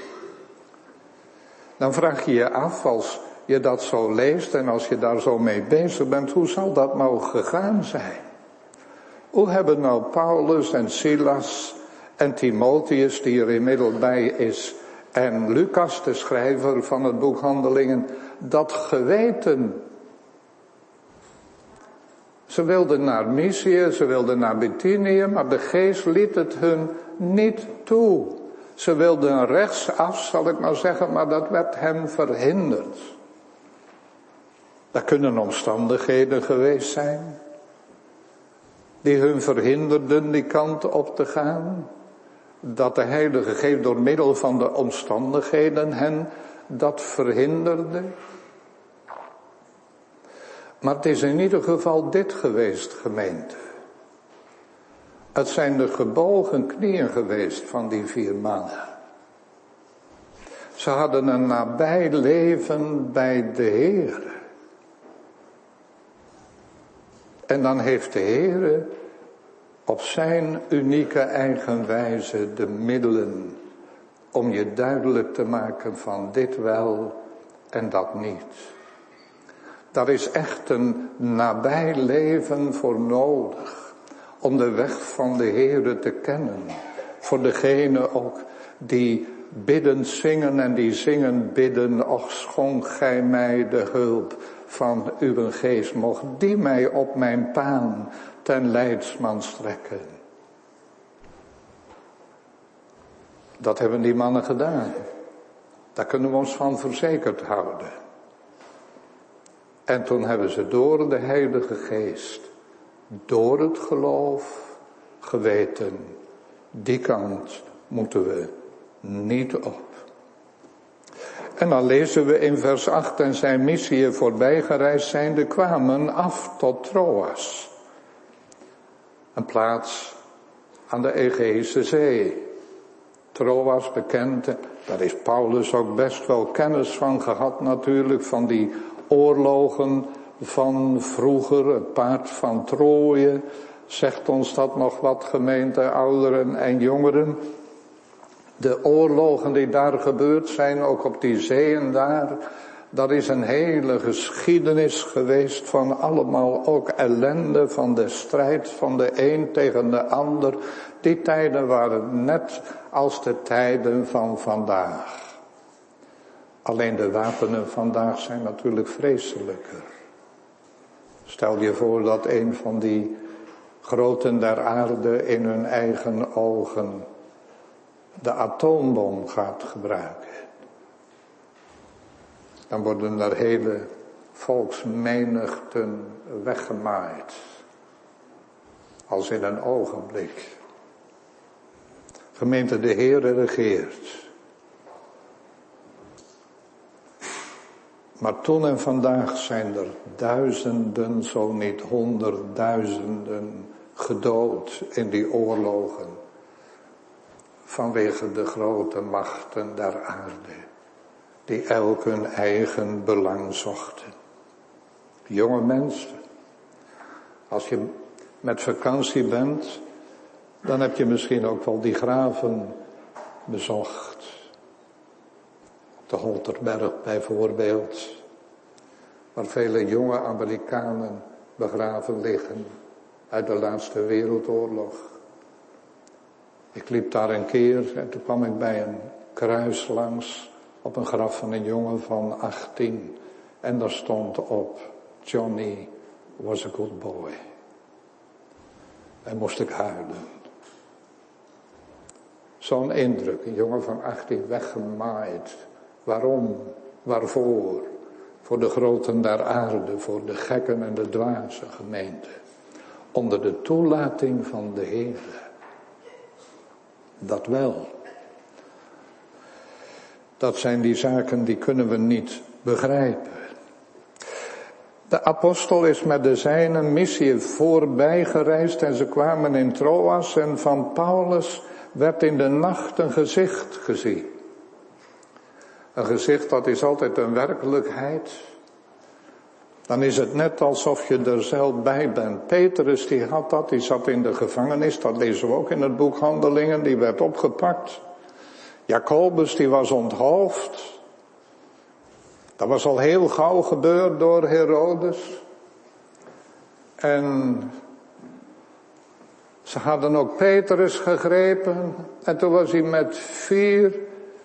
Dan vraag je je af, als je dat zo leest en als je daar zo mee bezig bent, hoe zal dat nou gegaan zijn? Hoe hebben nou Paulus en Silas en Timotheus, die er inmiddels bij is, en Lucas, de schrijver van het boek Handelingen, dat geweten? Ze wilden naar Mysië, ze wilden naar Bithynië, maar de Geest liet het hun niet toe. Ze wilden rechtsaf, zal ik maar zeggen, maar dat werd hen verhinderd. Dat kunnen omstandigheden geweest zijn die hun verhinderden die kant op te gaan. Dat de Heilige Geest door middel van de omstandigheden hen dat verhinderde. Maar het is in ieder geval dit geweest, gemeente. Het zijn de gebogen knieën geweest van die 4 mannen. Ze hadden een nabij leven bij de Heer. En dan heeft de Heer op zijn unieke eigen wijze de middelen om je duidelijk te maken van dit wel en dat niet. Daar is echt een nabij leven voor nodig om de weg van de Heere te kennen. Voor degene ook die biddend zingen en die zingen bidden, och schonk gij mij de hulp van uw geest, mocht die mij op mijn paan ten leidsman strekken. Dat hebben die mannen gedaan. Daar kunnen we ons van verzekerd houden. En toen hebben ze door de Heilige Geest, door het geloof, geweten, die kant moeten we niet op. En dan lezen we in vers 8, en zijn missie voorbijgereisd zijnde kwamen af tot Troas. Een plaats aan de Egeïsche Zee. Troas bekend, daar is Paulus ook best wel kennis van gehad natuurlijk, van die oorlogen van vroeger, het paard van Troje. Zegt ons dat nog wat, gemeente, ouderen en jongeren? De oorlogen die daar gebeurd zijn, ook op die zeeën daar, dat is een hele geschiedenis geweest van allemaal ook ellende, van de strijd van de een tegen de ander. Die tijden waren net als de tijden van vandaag. Alleen de wapenen vandaag zijn natuurlijk vreselijker. Stel je voor dat een van die groten der aarde in hun eigen ogen de atoombom gaat gebruiken. Dan worden er hele volksmenigten weggemaaid. Als in een ogenblik. Gemeente, de Heere regeert. Maar toen en vandaag zijn er duizenden, zo niet honderdduizenden gedood in die oorlogen. Vanwege de grote machten der aarde, die elk hun eigen belang zochten. Jonge mensen, als je met vakantie bent, dan heb je misschien ook wel die graven bezocht. Op de Holterberg bijvoorbeeld, waar vele jonge Amerikanen begraven liggen uit de laatste wereldoorlog. Ik liep daar een keer en toen kwam ik bij een kruis langs op een graf van een jongen van 18. En daar stond op, Johnny was a good boy. En moest ik huilen. Zo'n indruk, een jongen van 18 weggemaaid. Waarom? Waarvoor? Voor de groten der aarde, voor de gekken en de dwaze gemeente. Onder de toelating van de Heer. Dat wel. Dat zijn die zaken die kunnen we niet begrijpen. De apostel is met de zijnen missie voorbij gereisd en ze kwamen in Troas en van Paulus werd in de nacht een gezicht gezien. Een gezicht, dat is altijd een werkelijkheid. Dan is het net alsof je er zelf bij bent. Petrus die had dat, die zat in de gevangenis, dat lezen we ook in het boek Handelingen, die werd opgepakt. Jacobus die was onthoofd. Dat was al heel gauw gebeurd door Herodes. En ze hadden ook Petrus gegrepen. En toen was hij met 4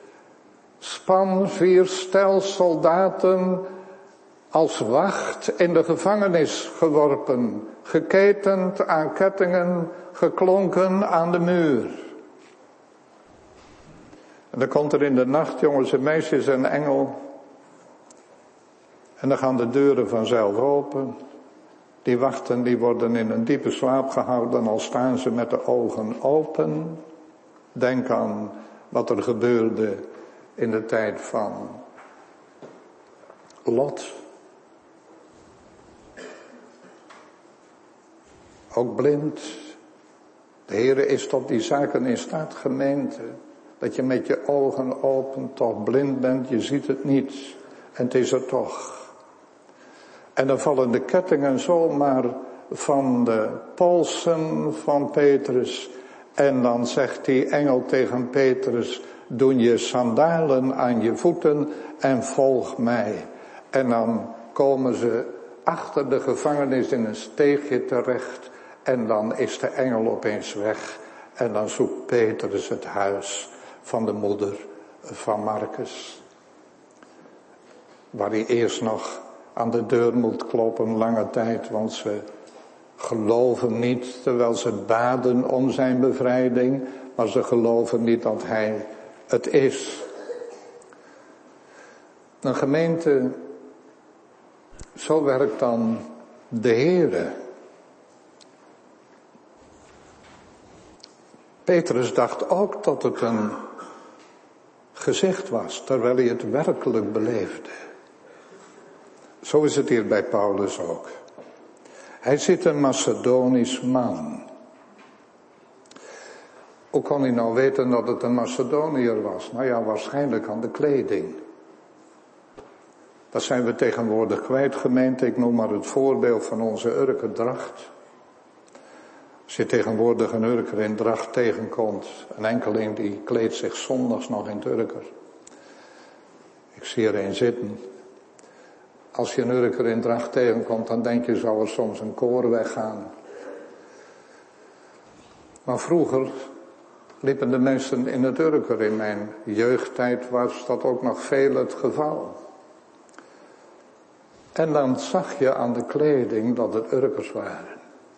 stel soldaten als wacht in de gevangenis geworpen. Geketend aan kettingen, geklonken aan de muur. En dan komt er in de nacht, jongens en meisjes, een engel. En dan gaan de deuren vanzelf open. Die wachten, die worden in een diepe slaap gehouden, al staan ze met de ogen open. Denk aan wat er gebeurde in de tijd van Lot. Ook blind. De Heere is tot die zaken in staat, gemeente. Dat je met je ogen open toch blind bent, je ziet het niet. En het is er toch. En dan vallen de kettingen zomaar van de polsen van Petrus. En dan zegt die engel tegen Petrus, doe je sandalen aan je voeten en volg mij. En dan komen ze achter de gevangenis in een steegje terecht. En dan is de engel opeens weg. En dan zoekt Petrus het huis van de moeder van Marcus. Waar hij eerst nog aan de deur moet kloppen, lange tijd, want ze geloven niet, terwijl ze baden om zijn bevrijding, maar ze geloven niet dat hij het is. Een gemeente, zo werkt dan de Heere. Petrus dacht ook dat het een gezicht was, terwijl hij het werkelijk beleefde. Zo is het hier bij Paulus ook. Hij ziet een Macedonisch man. Hoe kon hij nou weten dat het een Macedoniër was? Nou ja, waarschijnlijk aan de kleding. Dat zijn we tegenwoordig kwijt, gemeente. Ik noem maar het voorbeeld van onze Urkerdracht. Als je tegenwoordig een Urker in dracht tegenkomt, een enkeling die kleedt zich zondags nog in het Urker. Ik zie er een zitten. Als je een Urker in dracht tegenkomt, dan denk je, zou er soms een koor weggaan. Maar vroeger liepen de mensen in het Urker. In mijn jeugdtijd was dat ook nog veel het geval. En dan zag je aan de kleding dat het Urkers waren.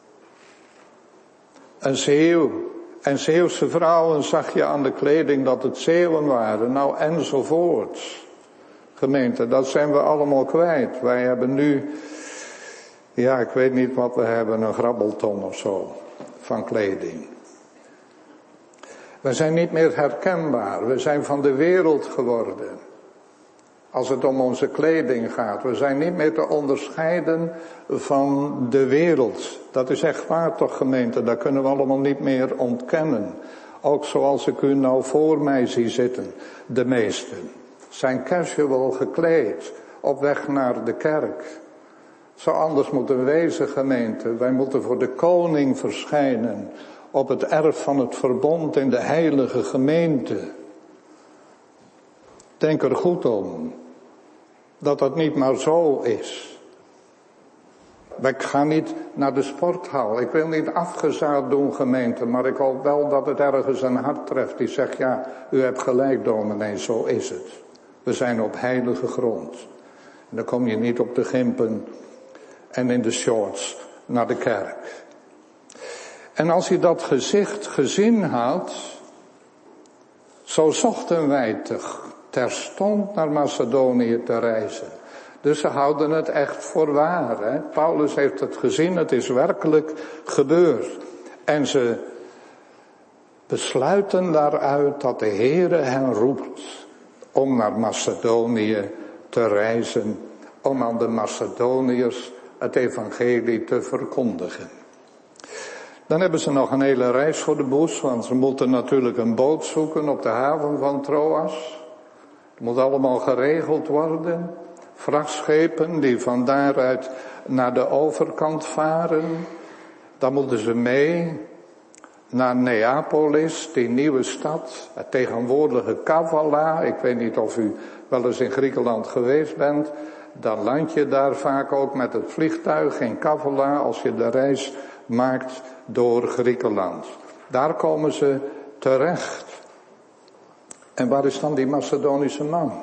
Een Zeeuw en Zeeuwse vrouwen zag je aan de kleding dat het Zeeuwen waren. Nou, enzovoort. Gemeente, dat zijn we allemaal kwijt. Wij hebben nu, ja, ik weet niet wat we hebben, een grabbelton of zo van kleding. We zijn niet meer herkenbaar. We zijn van de wereld geworden. Als het om onze kleding gaat. We zijn niet meer te onderscheiden van de wereld. Dat is echt waar toch, gemeente. Dat kunnen we allemaal niet meer ontkennen. Ook zoals ik u nou voor mij zie zitten. De meesten zijn casual gekleed. Op weg naar de kerk. Zo anders moeten wezen, gemeente. Wij moeten voor de koning verschijnen. Op het erf van het verbond in de heilige gemeente. Denk er goed om. Dat dat niet maar zo is. Ik ga niet naar de sporthal. Ik wil niet afgezaagd doen, gemeente. Maar ik hoop wel dat het ergens een hart treft. Die zegt, ja, u hebt gelijk, dominee, zo is het. We zijn op heilige grond. En dan kom je niet op de gimpen en in de shorts naar de kerk. En als hij dat gezicht gezien had, zo zochten wij terstond naar Macedonië te reizen. Dus ze houden het echt voor waar. Hè? Paulus heeft het gezien, het is werkelijk gebeurd. En ze besluiten daaruit dat de Heere hen roept om naar Macedonië te reizen, om aan de Macedoniërs het evangelie te verkondigen. Dan hebben ze nog een hele reis voor de boeg, want ze moeten natuurlijk een boot zoeken op de haven van Troas. Het moet allemaal geregeld worden. Vrachtschepen die van daaruit naar de overkant varen. Dan moeten ze mee naar Neapolis, die nieuwe stad. Het tegenwoordige Kavala. Ik weet niet of u wel eens in Griekenland geweest bent. Dan land je daar vaak ook met het vliegtuig in Kavala als je de reis maakt door Griekenland. Daar komen ze terecht. En waar is dan die Macedonische man?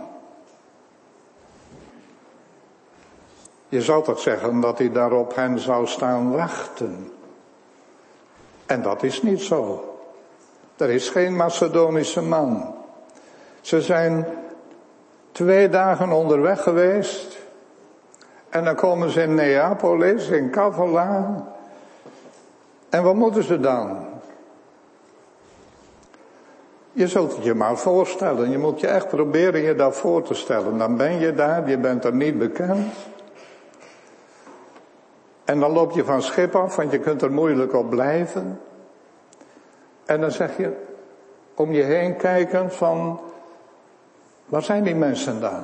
Je zou toch zeggen dat hij daar op hen zou staan wachten. En dat is niet zo. Er is geen Macedonische man. Ze zijn 2 dagen onderweg geweest. En dan komen ze in Neapolis, in Kavala. En wat moeten ze dan? Je zult het je maar voorstellen. Je moet je echt proberen je dat voor te stellen. Dan ben je daar, je bent er niet bekend. En dan loop je van schip af, want je kunt er moeilijk op blijven. En dan zeg je, om je heen kijken van, waar zijn die mensen dan?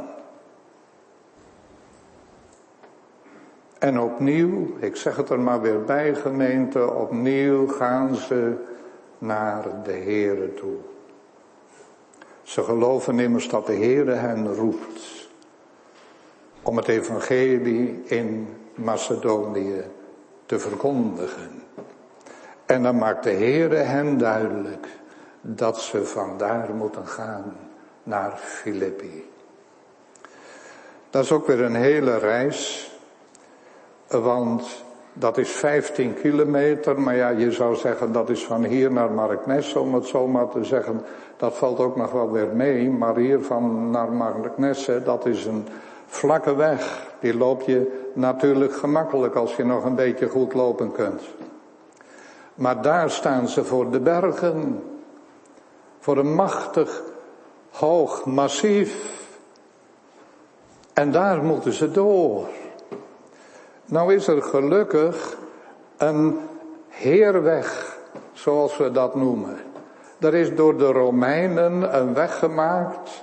En opnieuw, ik zeg het er maar weer bij, gemeente, opnieuw gaan ze naar de Heere toe. Ze geloven immers dat de Heere hen roept om het evangelie in Macedonië te verkondigen. En dan maakt de Heere hen duidelijk dat ze vandaar moeten gaan naar Filippi. Dat is ook weer een hele reis, want dat is 15 kilometer, maar ja, je zou zeggen dat is van hier naar Marknesse, om het zo maar te zeggen. Dat valt ook nog wel weer mee, maar hiervan naar Marknesse, dat is een vlakke weg. Die loop je natuurlijk gemakkelijk als je nog een beetje goed lopen kunt. Maar daar staan ze voor de bergen, voor een machtig, hoog massief. En daar moeten ze door. Nou is er gelukkig een heerweg, zoals we dat noemen. Er is door de Romeinen een weg gemaakt,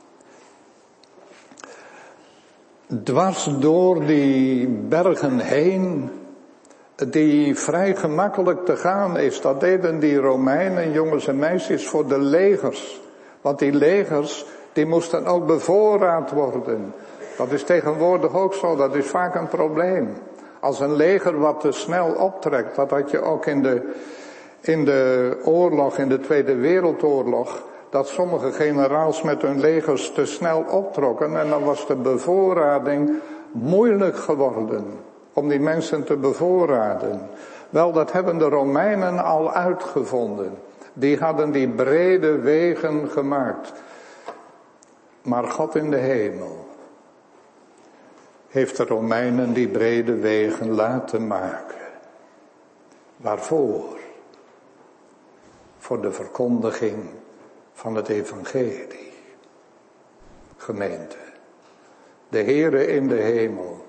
dwars door die bergen heen, die vrij gemakkelijk te gaan is. Dat deden die Romeinen, jongens en meisjes, voor de legers. Want die legers, die moesten ook bevoorraad worden. Dat is tegenwoordig ook zo, dat is vaak een probleem. Als een leger wat te snel optrekt, dat had je ook in de oorlog, in de Tweede Wereldoorlog, dat sommige generaals met hun legers te snel optrokken en dan was de bevoorrading moeilijk geworden om die mensen te bevoorraden. Wel, dat hebben de Romeinen al uitgevonden. Die hadden die brede wegen gemaakt. Maar God in de hemel heeft de Romeinen die brede wegen laten maken. Waarvoor? Voor de verkondiging van het evangelie. Gemeente, de Heere in de hemel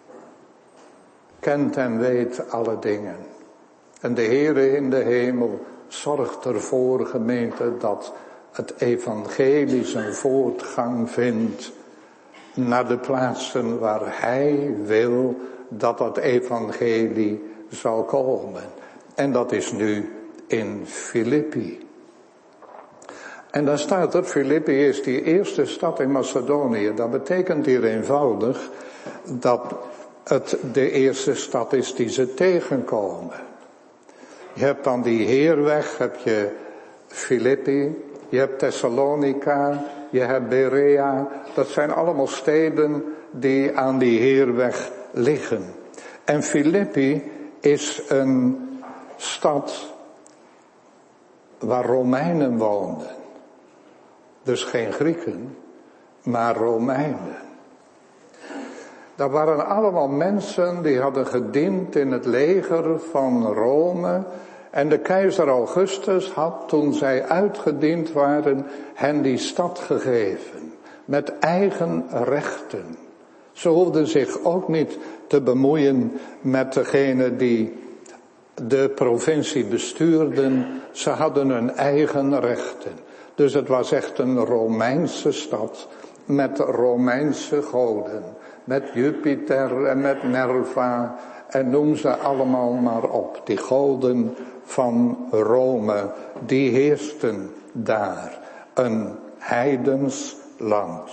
kent en weet alle dingen. En de Heere in de hemel zorgt ervoor, gemeente, dat het evangelie zijn voortgang vindt naar de plaatsen waar Hij wil dat dat evangelie zal komen. En dat is nu in Filippi. En dan staat er, Filippi is die eerste stad in Macedonië. Dat betekent hier eenvoudig dat het de eerste stad is die ze tegenkomen. Je hebt dan die heerweg, heb je Filippi, je hebt Thessalonica, je hebt Berea. Dat zijn allemaal steden die aan die heerweg liggen. En Filippi is een stad waar Romeinen woonden. Dus geen Grieken, maar Romeinen. Dat waren allemaal mensen die hadden gediend in het leger van Rome. En de keizer Augustus had, toen zij uitgediend waren, hen die stad gegeven. Met eigen rechten. Ze hoefden zich ook niet te bemoeien met degene die de provincie bestuurden. Ze hadden hun eigen rechten. Dus het was echt een Romeinse stad met Romeinse goden. Met Jupiter en met Nerva en noem ze allemaal maar op. Die goden van Rome, die heersten daar. Een heidens land.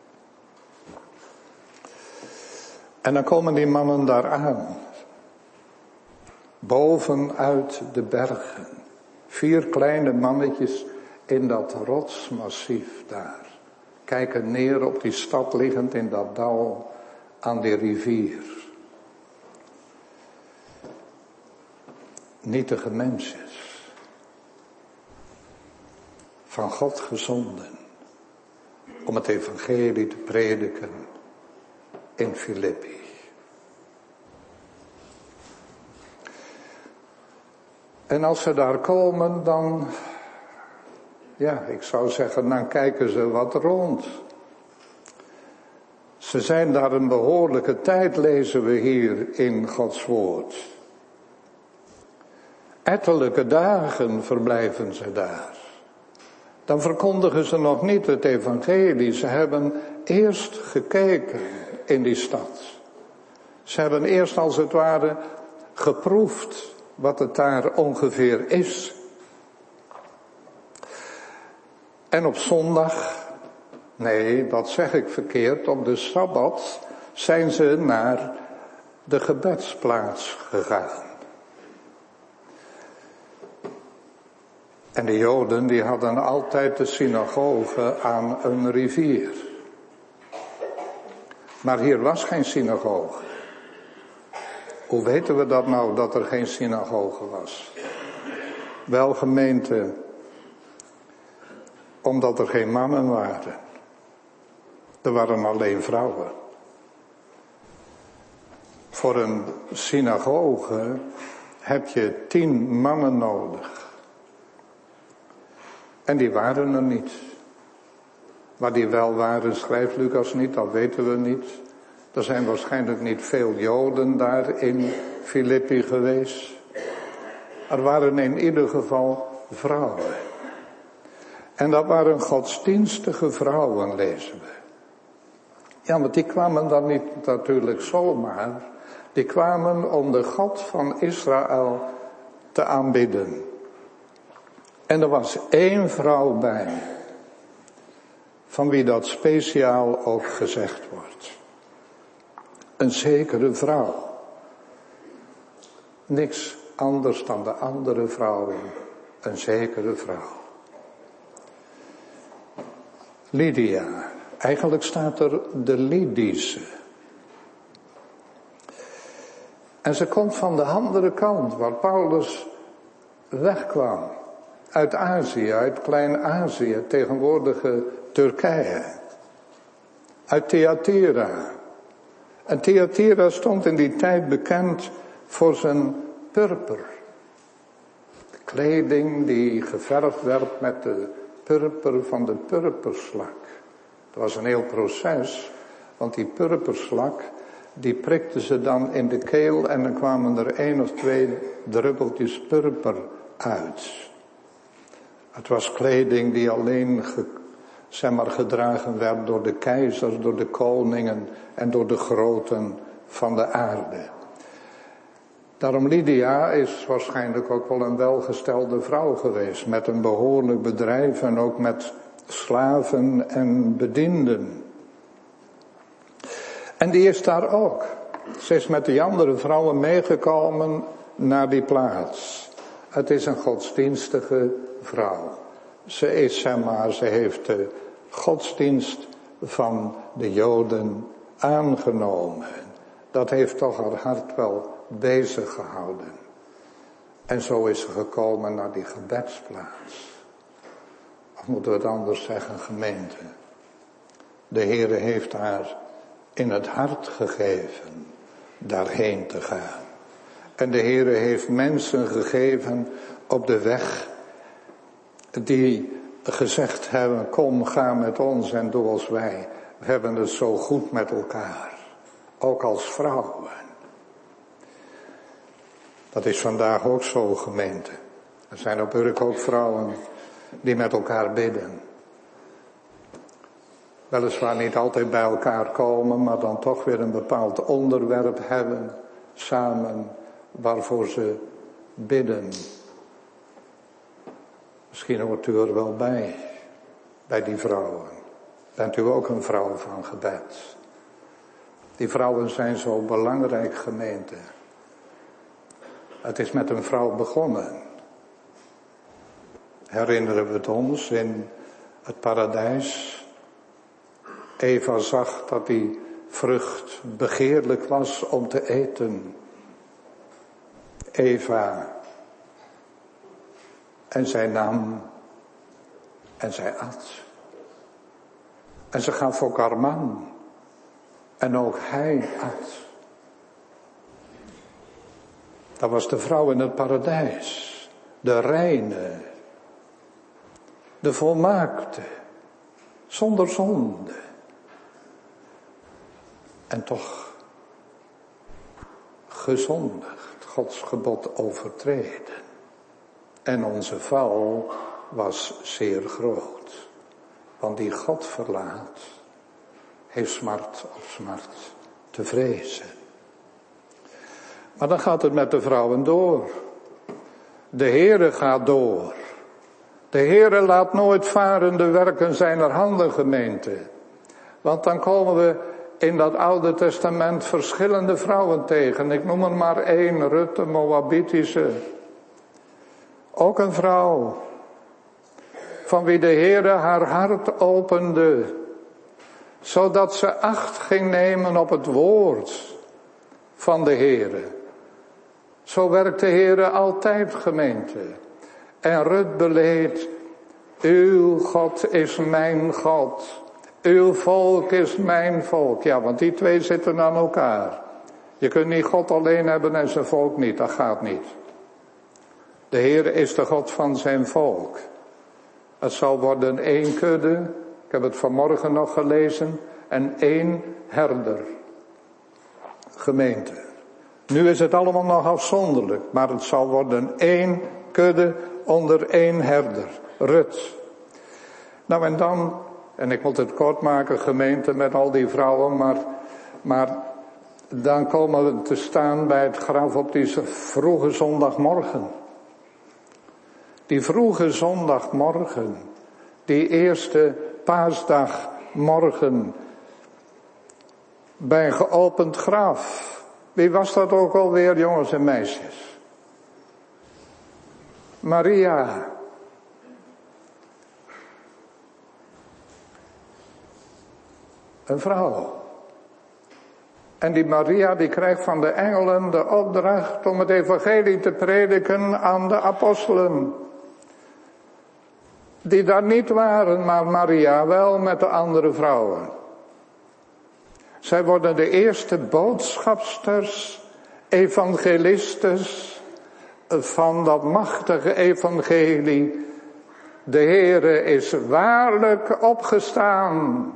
En dan komen die mannen daar aan. Bovenuit de bergen. 4 kleine mannetjes in dat rotsmassief daar. Kijken neer op die stad liggend in dat dal aan die rivier. Nietige mensjes. Van God gezonden. Om het evangelie te prediken in Filippi. En als ze daar komen, dan, ja, ik zou zeggen, dan kijken ze wat rond. Ze zijn daar een behoorlijke tijd, lezen we hier in Gods woord. Ettelijke dagen verblijven ze daar. Dan verkondigen ze nog niet het evangelie. Ze hebben eerst gekeken in die stad. Ze hebben eerst als het ware geproefd wat het daar ongeveer is. En op zondag, nee, dat zeg ik verkeerd, op de Sabbat zijn ze naar de gebedsplaats gegaan. En de Joden die hadden altijd de synagoge aan een rivier. Maar hier was geen synagoge. Hoe weten we dat nou, dat er geen synagoge was? Wel, gemeente, omdat er geen mannen waren. Er waren alleen vrouwen. Voor een synagoge heb je 10 mannen nodig. En die waren er niet. Waar die wel waren, schrijft Lucas niet, dat weten we niet. Er zijn waarschijnlijk niet veel Joden daar in Filippi geweest. Er waren in ieder geval vrouwen. En dat waren godsdienstige vrouwen, lezen we. Ja, want die kwamen dan niet natuurlijk zomaar. Die kwamen om de God van Israël te aanbidden. En er was 1 vrouw bij, van wie dat speciaal ook gezegd wordt. Een zekere vrouw. Niks anders dan de andere vrouwen. Een zekere vrouw. Lydia. Eigenlijk staat er de Lydische. En ze komt van de andere kant, waar Paulus wegkwam. Uit Azië, uit Klein-Azië, tegenwoordige Turkije. Uit Thyatira. En Thyatira stond in die tijd bekend voor zijn purper. De kleding die geverfd werd met de purper van de purperslak. Dat was een heel proces, want die purperslak, die prikten ze dan in de keel en dan kwamen er 1 of 2 druppeltjes purper uit. Het was kleding die alleen gedragen werd door de keizers, door de koningen en door de groten van de aarde. Daarom Lydia is waarschijnlijk ook wel een welgestelde vrouw geweest, met een behoorlijk bedrijf en ook met slaven en bedienden. En die is daar ook. Ze is met die andere vrouwen meegekomen naar die plaats. Het is een godsdienstige vrouw. Ze heeft de godsdienst van de Joden aangenomen. Dat heeft toch haar hart wel bezig gehouden. En zo is ze gekomen naar die gebedsplaats. Of moeten we het anders zeggen, gemeente? De Heere heeft haar in het hart gegeven daarheen te gaan. En de Heere heeft mensen gegeven op de weg die gezegd hebben, kom, ga met ons en doe als wij. We hebben het zo goed met elkaar. Ook als vrouwen. Dat is vandaag ook zo, gemeente. Er zijn op Urk ook vrouwen die met elkaar bidden. Weliswaar niet altijd bij elkaar komen, maar dan toch weer een bepaald onderwerp hebben, samen, waarvoor ze bidden. Misschien hoort u er wel bij die vrouwen. Bent u ook een vrouw van gebed? Die vrouwen zijn zo belangrijk, gemeente. Het is met een vrouw begonnen. Herinneren we het ons in het paradijs? Eva zag dat die vrucht begeerlijk was om te eten. Eva. En zij nam en zij at. En ze gaf ook haar man. En ook hij at. Dat was de vrouw in het paradijs. De reine. De volmaakte. Zonder zonde. En toch gezondigd. Gods gebod overtreden. En onze val was zeer groot. Want die God verlaat, heeft smart op smart te vrezen. Maar dan gaat het met de vrouwen door. De Heere gaat door. De Heere laat nooit varen de werken zijner handen, gemeente. Want dan komen we in dat Oude Testament verschillende vrouwen tegen. Ik noem er maar 1, Ruth, de Moabitische. Ook een vrouw. van wie de Heere haar hart opende, zodat ze acht ging nemen op het woord van de Heere. Zo werkt de Heere altijd, gemeente. En Rut beleed, uw God is mijn God. Uw volk is mijn volk. Ja, want die twee zitten aan elkaar. Je kunt niet God alleen hebben en zijn volk niet. Dat gaat niet. De Heer is de God van zijn volk. Het zal worden één kudde. Ik heb het vanmorgen nog gelezen. En één herder. Gemeente. Nu is het allemaal nog afzonderlijk. Maar het zal worden één kudde onder één herder. Rut. Nou en dan, en ik moet het kort maken, gemeente, met al die vrouwen, maar dan komen we te staan bij het graf op die vroege zondagmorgen. Die vroege zondagmorgen, die eerste paasdagmorgen, bij een geopend graf. Wie was dat ook alweer, jongens en meisjes? Maria. Een vrouw. En die Maria die krijgt van de engelen de opdracht om het evangelie te prediken aan de apostelen. Die daar niet waren, maar Maria wel met de andere vrouwen. Zij worden de eerste boodschapsters, evangelistes van dat machtige evangelie. De Heere is waarlijk opgestaan.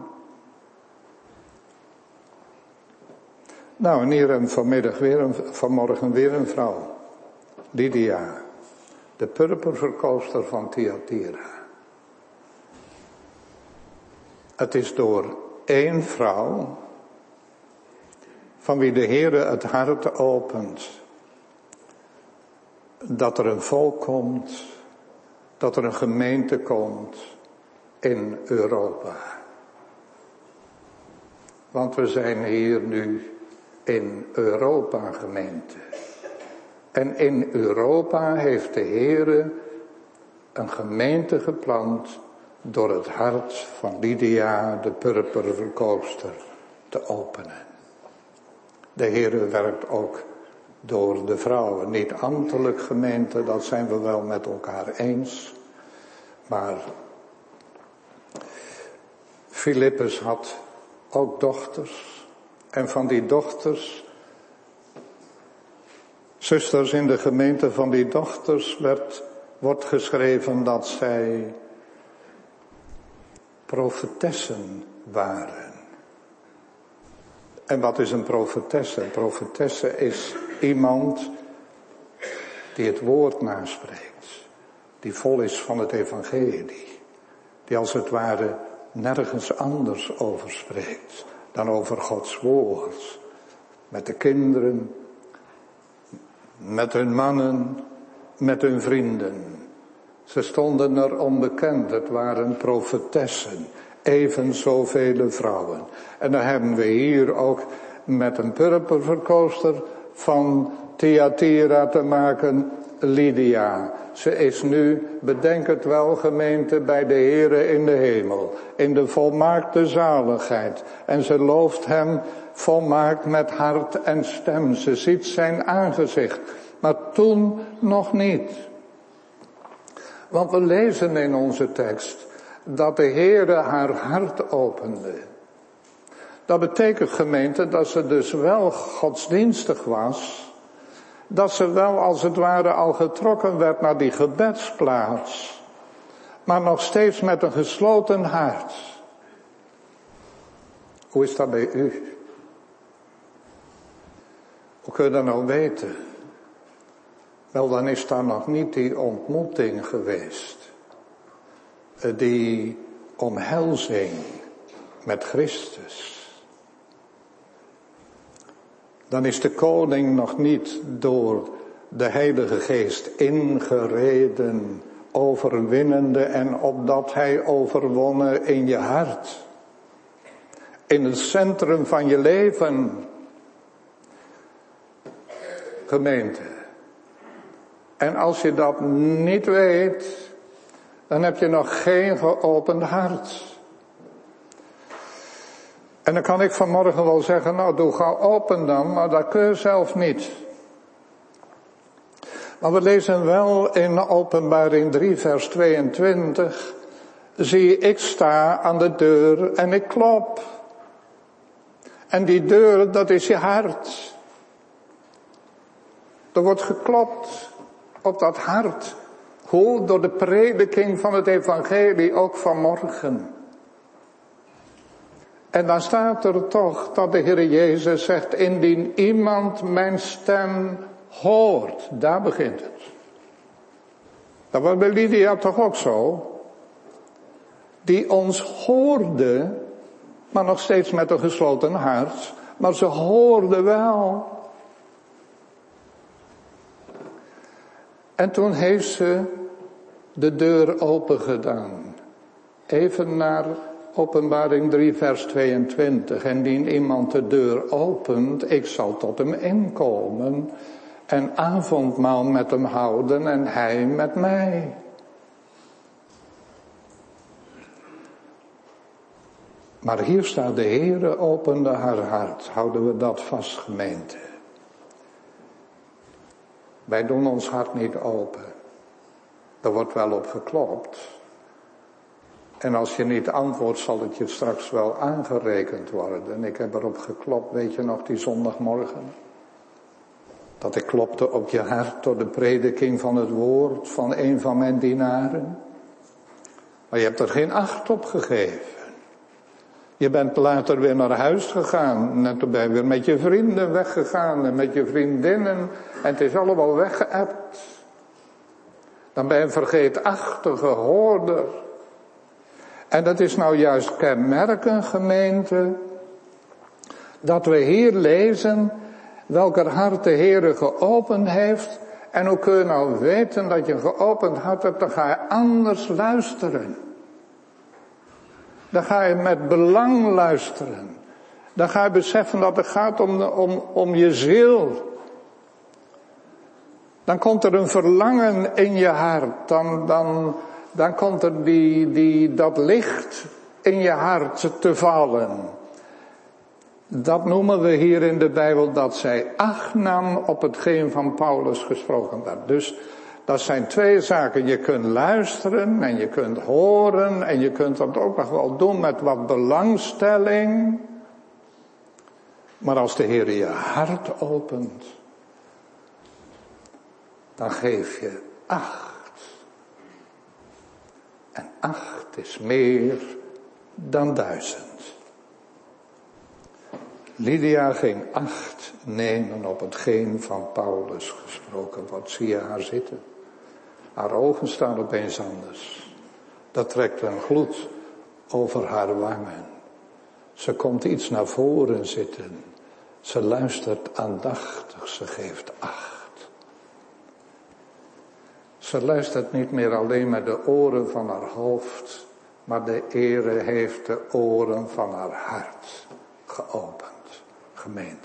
Nou, en hier vanmorgen weer een vrouw. Lydia, de purperverkoopster van Thyatira. Het is door één vrouw, van wie de Heere het hart opent, dat er een volk komt, dat er een gemeente komt in Europa. Want we zijn hier nu in Europa, gemeente. En in Europa heeft de Heere een gemeente geplant door het hart van Lydia, de purperverkoopster, te openen. De Heere werkt ook door de vrouwen, niet ambtelijk gemeente, dat zijn we wel met elkaar eens. Maar Filippus had ook dochters. En van die dochters, zusters in de gemeente van die dochters, wordt geschreven dat zij profetessen waren. En wat is een profetesse? Een profetesse is iemand die het woord naspreekt. Die vol is van het evangelie. Die als het ware nergens anders over spreekt dan over Gods woord. Met de kinderen, met hun mannen, met hun vrienden. Ze stonden er onbekend, het waren profetessen. Even zoveel vrouwen. En dan hebben we hier ook met een purperverkoopster van Thyatira te maken, Lydia. Ze is nu, bedenk het wel gemeente, bij de Heere in de hemel. In de volmaakte zaligheid. En ze looft hem volmaakt met hart en stem. Ze ziet zijn aangezicht. Maar toen nog niet. Want we lezen in onze tekst dat de Heere haar hart opende. Dat betekent, gemeente, dat ze dus wel godsdienstig was. Dat ze wel als het ware al getrokken werd naar die gebedsplaats. Maar nog steeds met een gesloten hart. Hoe is dat bij u? Hoe kun je dat nou weten? Wel, dan is daar nog niet die ontmoeting geweest. Die omhelzing met Christus. Dan is de koning nog niet door de Heilige Geest ingereden, overwinnende en opdat hij overwonnen in je hart. In het centrum van je leven. Gemeente. En als je dat niet weet, dan heb je nog geen geopend hart. En dan kan ik vanmorgen wel zeggen, nou doe gauw open dan, maar dat kun je zelf niet. Maar we lezen wel in Openbaring 3 vers 22, zie ik sta aan de deur en ik klop. En die deur, dat is je hart. Er wordt geklopt op dat hart. Hoe? Door de prediking van het evangelie, ook vanmorgen. En dan staat er toch dat de Heer Jezus zegt, indien iemand mijn stem hoort. Daar begint het. Dat was bij Lydia toch ook zo. Die ons hoorde, maar nog steeds met een gesloten hart. Maar ze hoorde wel. En toen heeft ze de deur open gedaan. Even naar Openbaring 3 vers 22. En indien iemand de deur opent, ik zal tot hem inkomen en avondmaal met hem houden en hij met mij. Maar hier staat de Heere opende haar hart. Houden we dat vast, gemeente. Wij doen ons hart niet open. Er wordt wel op geklopt. En als je niet antwoordt, zal het je straks wel aangerekend worden. En ik heb erop geklopt, weet je nog, die zondagmorgen. Dat ik klopte op je hart door de prediking van het woord van een van mijn dienaren. Maar je hebt er geen acht op gegeven. Je bent later weer naar huis gegaan. En toen ben je weer met je vrienden weggegaan en met je vriendinnen. En het is allemaal weggeëpt. Dan ben je een vergeetachtige hoorder. En dat is nou juist kenmerkend, gemeente. Dat we hier lezen welker hart de Heere geopend heeft. En hoe kun je nou weten dat je een geopend hart hebt, dan ga je anders luisteren. Dan ga je met belang luisteren. Dan ga je beseffen dat het gaat om je ziel. Dan komt er een verlangen in je hart. Dan komt er dat licht in je hart te vallen. Dat noemen we hier in de Bijbel dat zij acht nam op hetgeen van Paulus gesproken werd. Dus dat zijn twee zaken. Je kunt luisteren en je kunt horen en je kunt dat ook nog wel doen met wat belangstelling. Maar als de Heer je hart opent, dan geef je acht. En 8 is meer dan 1000. Lydia ging 8 nemen op hetgeen van Paulus gesproken wordt. Zie je haar zitten? Haar ogen staan opeens anders. Dat trekt een gloed over haar wangen. Ze komt iets naar voren zitten. Ze luistert aandachtig, ze geeft acht. Ze luistert niet meer alleen met de oren van haar hoofd, maar de Heere heeft de oren van haar hart geopend, gemeente.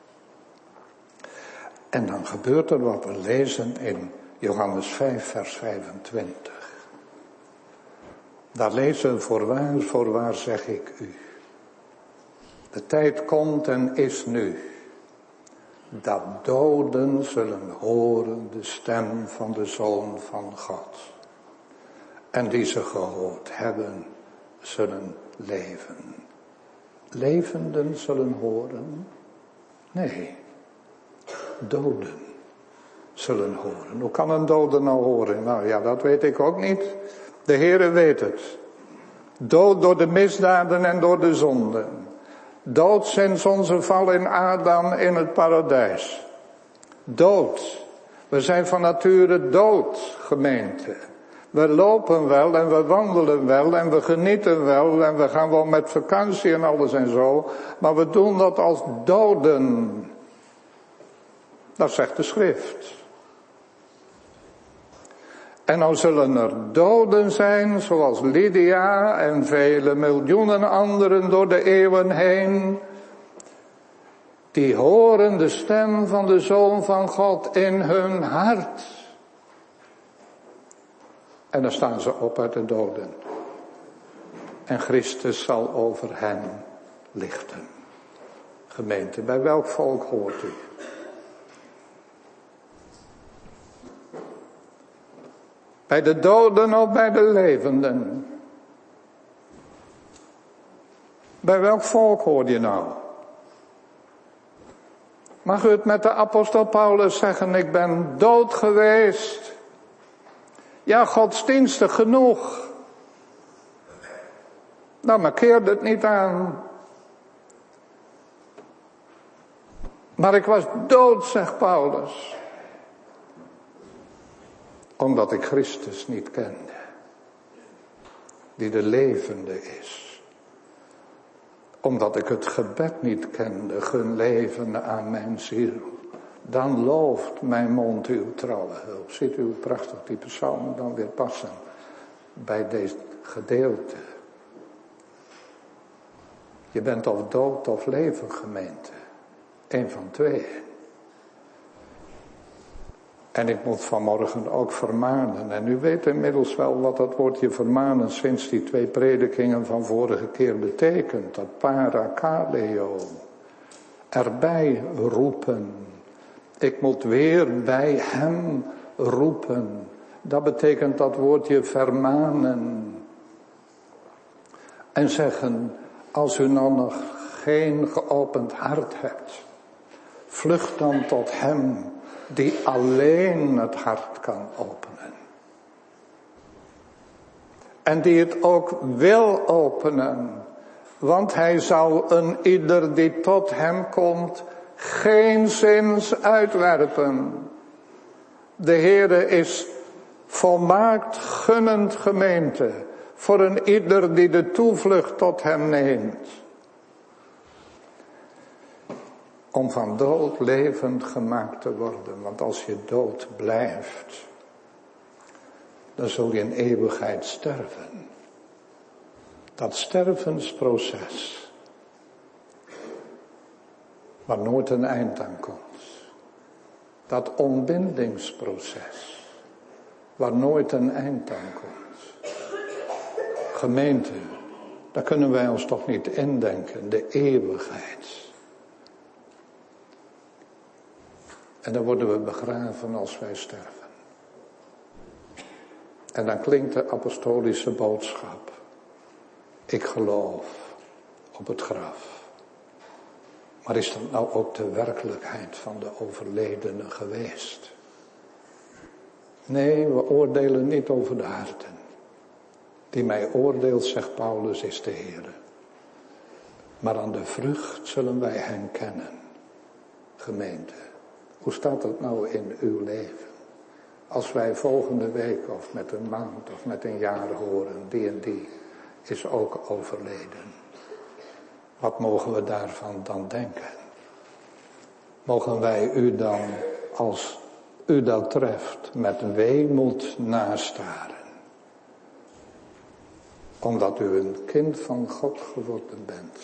En dan gebeurt er wat we lezen in Johannes 5 vers 25. Daar lezen we voorwaar zeg ik u. De tijd komt en is nu, dat doden zullen horen de stem van de Zoon van God. En die ze gehoord hebben, zullen leven. Levenden zullen horen? Nee, doden zullen horen. Hoe kan een dode nou horen? Nou ja, dat weet ik ook niet. De Heere weet het. Dood door de misdaden en door de zonden. Dood sinds onze val in Adam in het paradijs. Dood. We zijn van nature dood, gemeente. We lopen wel en we wandelen wel en we genieten wel en we gaan wel met vakantie en alles en zo. Maar we doen dat als doden. Dat zegt de schrift. En dan zullen er doden zijn, zoals Lydia en vele miljoenen anderen door de eeuwen heen. Die horen de stem van de Zoon van God in hun hart. En dan staan ze op uit de doden. En Christus zal over hen lichten. Gemeente, bij welk volk hoort u? Bij de doden of bij de levenden? Bij welk volk hoor je nou? Mag u het met de apostel Paulus zeggen, ik ben dood geweest. Ja, godsdienstig genoeg. Nou, maar keerde het niet aan. Maar ik was dood, zegt Paulus. Omdat ik Christus niet kende. Die de levende is. Omdat ik het gebed niet kende, gun leven aan mijn ziel. Dan looft mijn mond uw trouwe hulp. Ziet u hoe prachtig die psalmen dan weer passen bij deze gedeelte. Je bent of dood of leven, gemeente. Eén van twee. En ik moet vanmorgen ook vermanen. En u weet inmiddels wel wat dat woordje vermanen sinds die 2 predikingen van vorige keer betekent. Dat parakaleo. Erbij roepen. Ik moet weer bij hem roepen. Dat betekent dat woordje vermanen. En zeggen, als u nou nog geen geopend hart hebt, vlucht dan tot hem die alleen het hart kan openen. En die het ook wil openen. Want hij zal een ieder die tot hem komt geenszins uitwerpen. De Heere is volmaakt gunnend, gemeente, voor een ieder die de toevlucht tot hem neemt. Om van dood levend gemaakt te worden. Want als je dood blijft, dan zul je in eeuwigheid sterven. Dat stervensproces, waar nooit een eind aan komt. Dat ontbindingsproces, waar nooit een eind aan komt. Gemeente, daar kunnen wij ons toch niet indenken, de eeuwigheid. En dan worden we begraven als wij sterven. En dan klinkt de apostolische boodschap. Ik geloof op het graf. Maar is dat nou ook de werkelijkheid van de overledene geweest? Nee, we oordelen niet over de harten. Die mij oordeelt, zegt Paulus, is de Heere. Maar aan de vrucht zullen wij hen kennen. Gemeente, hoe staat het nou in uw leven? Als wij volgende week of met een maand of met een jaar horen, die en die is ook overleden. Wat mogen we daarvan dan denken? Mogen wij u dan, als u dat treft, met weemoed nastaren? Omdat u een kind van God geworden bent.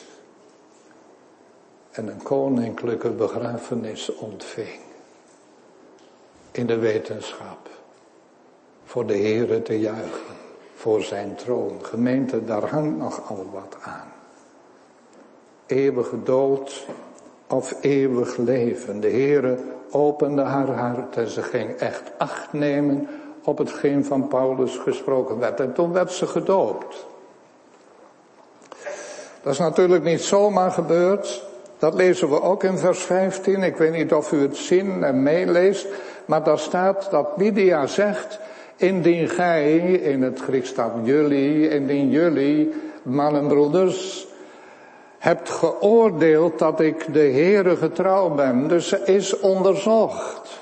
En een koninklijke begrafenis ontving. In de wetenschap. Voor de Heere te juichen. Voor zijn troon. Gemeente, daar hangt nogal wat aan. Eeuwige dood of eeuwig leven. De Heere opende haar hart en ze ging echt acht nemen op hetgeen van Paulus gesproken werd. En toen werd ze gedoopt. Dat is natuurlijk niet zomaar gebeurd. Dat lezen we ook in vers 15. Ik weet niet of u het zien en meeleest. Maar daar staat dat Lydia zegt, indien gij, in het Grieks staat jullie, indien jullie, mannen en broeders, hebt geoordeeld dat ik de Heere getrouw ben. Dus ze is onderzocht.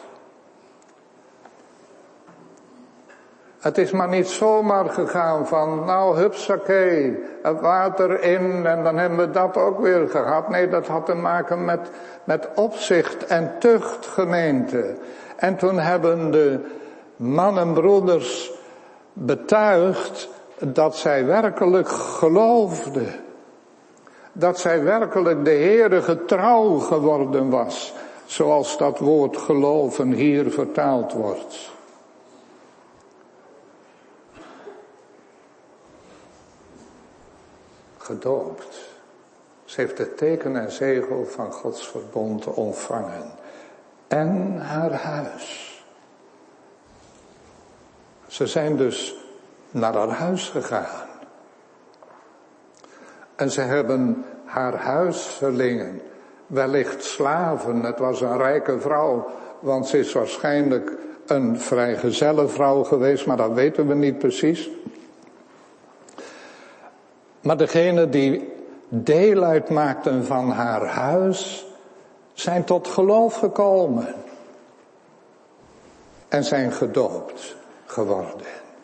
Het is maar niet zomaar gegaan van, nou hupsakee, het water in en dan hebben we dat ook weer gehad. Nee, dat had te maken met opzicht en tucht, gemeente. En toen hebben de mannen en broeders betuigd dat zij werkelijk geloofden. Dat zij werkelijk de Heere getrouw geworden was. Zoals dat woord geloven hier vertaald wordt. gedoopt. Ze heeft het teken en zegel van Gods verbond ontvangen. En haar huis. Ze zijn dus naar haar huis gegaan. En ze hebben haar huisverlingen, wellicht slaven. Het was een rijke vrouw, want ze is waarschijnlijk een vrijgezelle vrouw geweest, maar dat weten we niet precies. Maar degenen die deel uitmaakten van haar huis, zijn tot geloof gekomen. En zijn gedoopt geworden.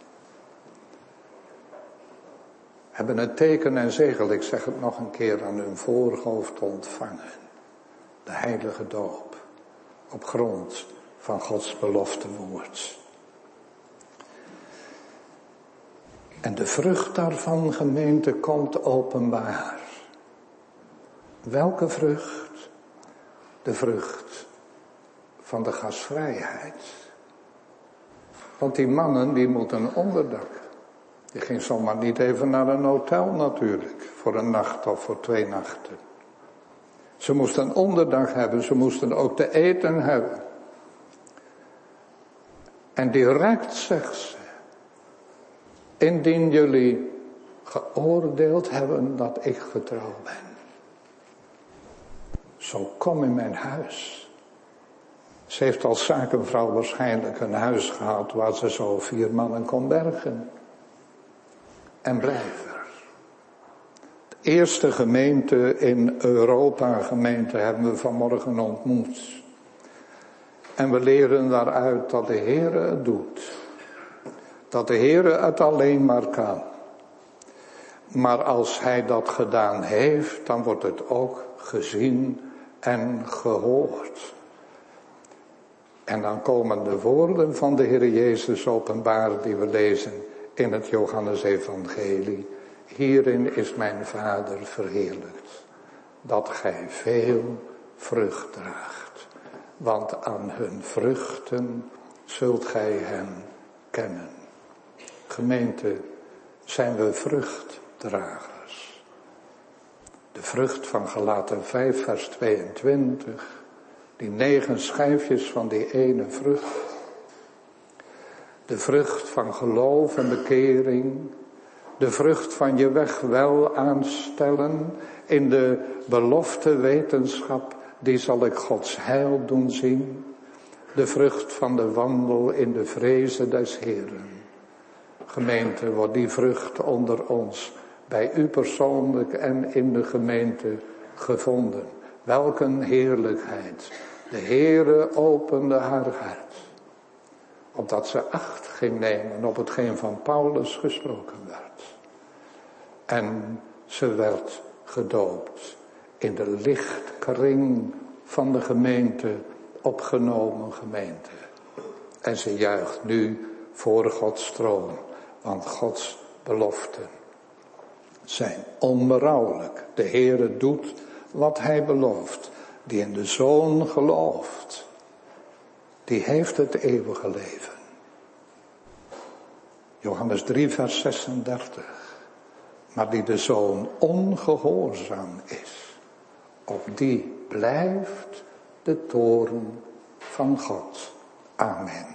Hebben het teken en zegel, ik zeg het nog een keer, aan hun voorhoofd ontvangen. De heilige doop. Op grond van Gods beloftewoord. En de vrucht daarvan, gemeente, komt openbaar. Welke vrucht? De vrucht van de gastvrijheid. Want die mannen, die moeten een onderdak. Die ging zomaar niet even naar een hotel natuurlijk. Voor een nacht of voor 2 nachten. Ze moesten een onderdak hebben. Ze moesten ook te eten hebben. En direct zegt ze. Indien jullie geoordeeld hebben dat ik getrouw ben. Zo kom in mijn huis. Ze heeft als zakenvrouw waarschijnlijk een huis gehad waar ze zo 4 mannen kon bergen. En blijf er. De eerste gemeente in Europa, gemeente, hebben we vanmorgen ontmoet. En we leren daaruit dat de Heere het doet. Dat de Heere het alleen maar kan. Maar als Hij dat gedaan heeft, dan wordt het ook gezien en gehoord. En dan komen de woorden van de Heer Jezus openbaar die we lezen in het Johannesevangelie. Hierin is mijn Vader verheerlijkt, dat gij veel vrucht draagt. Want aan hun vruchten zult gij hem kennen. Gemeente, zijn we vruchtdragers. De vrucht van Galaten 5 vers 22. Die 9 schijfjes van die ene vrucht. De vrucht van geloof en bekering. De vrucht van je weg wel aanstellen. In de belofte wetenschap, die zal ik Gods heil doen zien. De vrucht van de wandel in de vreze des Heeren. Gemeente, wordt die vrucht onder ons, bij u persoonlijk en in de gemeente gevonden. Welk een heerlijkheid. De Heere opende haar hart. Opdat ze acht ging nemen op hetgeen van Paulus gesproken werd. En ze werd gedoopt in de lichtkring van de gemeente, opgenomen gemeente. En ze juicht nu voor Gods troon, want Gods beloften zijn onberouwelijk. De Heere doet wat Hij belooft. Die in de Zoon gelooft, die heeft het eeuwige leven. Johannes 3 vers 36. Maar die de Zoon ongehoorzaam is, op die blijft de toorn van God. Amen.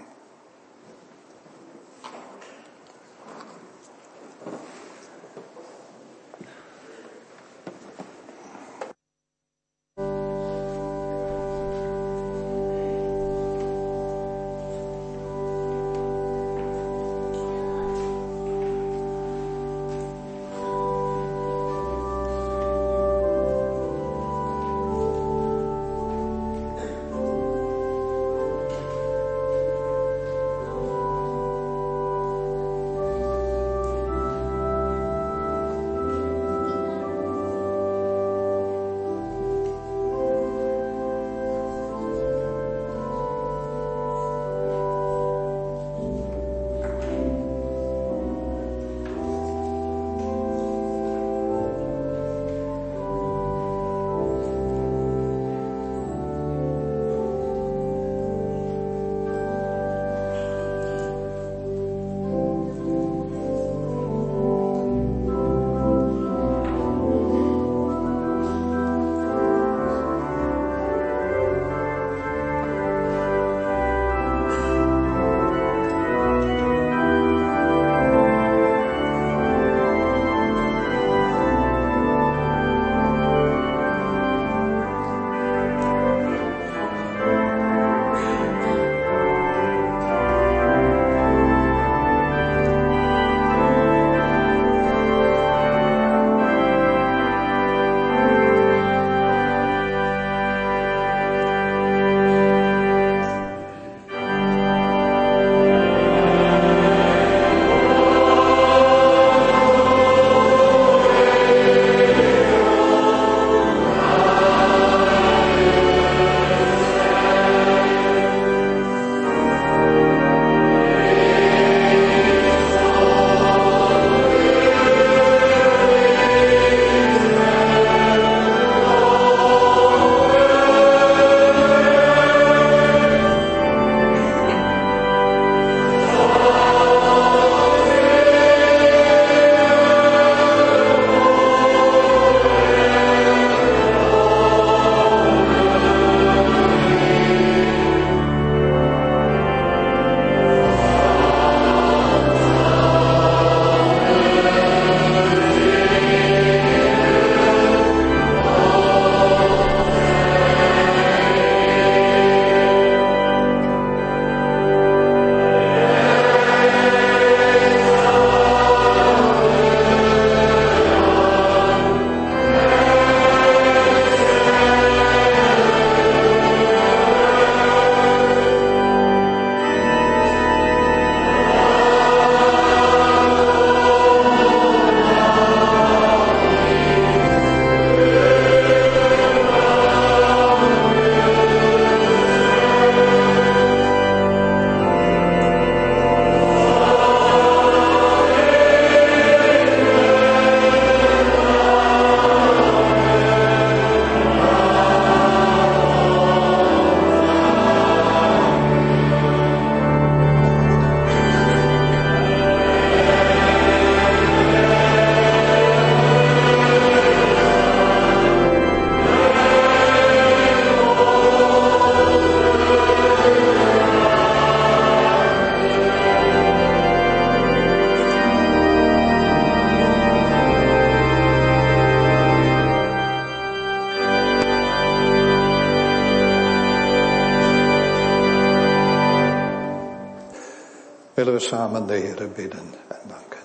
willen we samen de Heere bidden en danken.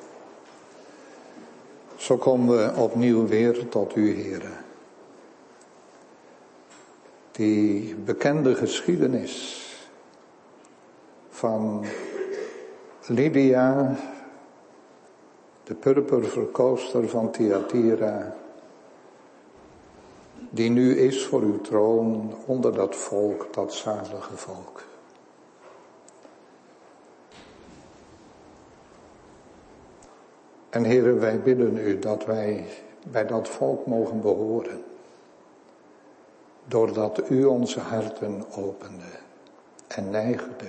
Zo komen we opnieuw weer tot u, Heere. Die bekende geschiedenis van Lydia, de purperverkoopster van Thyatira, die nu is voor uw troon onder dat volk, dat zalige volk. En Heere, wij bidden u dat wij bij dat volk mogen behoren. Doordat u onze harten opende en neigde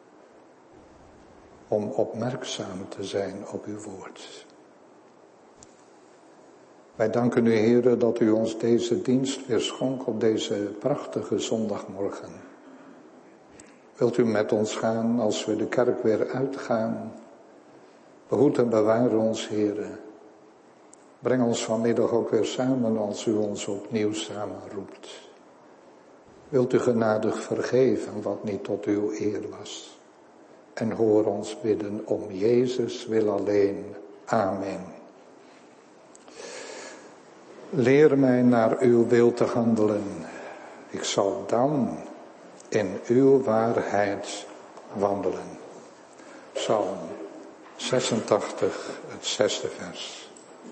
om opmerkzaam te zijn op uw woord. Wij danken u, Heere, dat u ons deze dienst weer schonk op deze prachtige zondagmorgen. Wilt u met ons gaan als we de kerk weer uitgaan? Behoed en bewaar ons, Heere. Breng ons vanmiddag ook weer samen als u ons opnieuw samenroept. Wilt u genadig vergeven wat niet tot uw eer was. En hoor ons bidden om Jezus wil alleen. Amen. Leer mij naar uw wil te handelen. Ik zal dan in uw waarheid wandelen. Psalm 86, het 6e vers.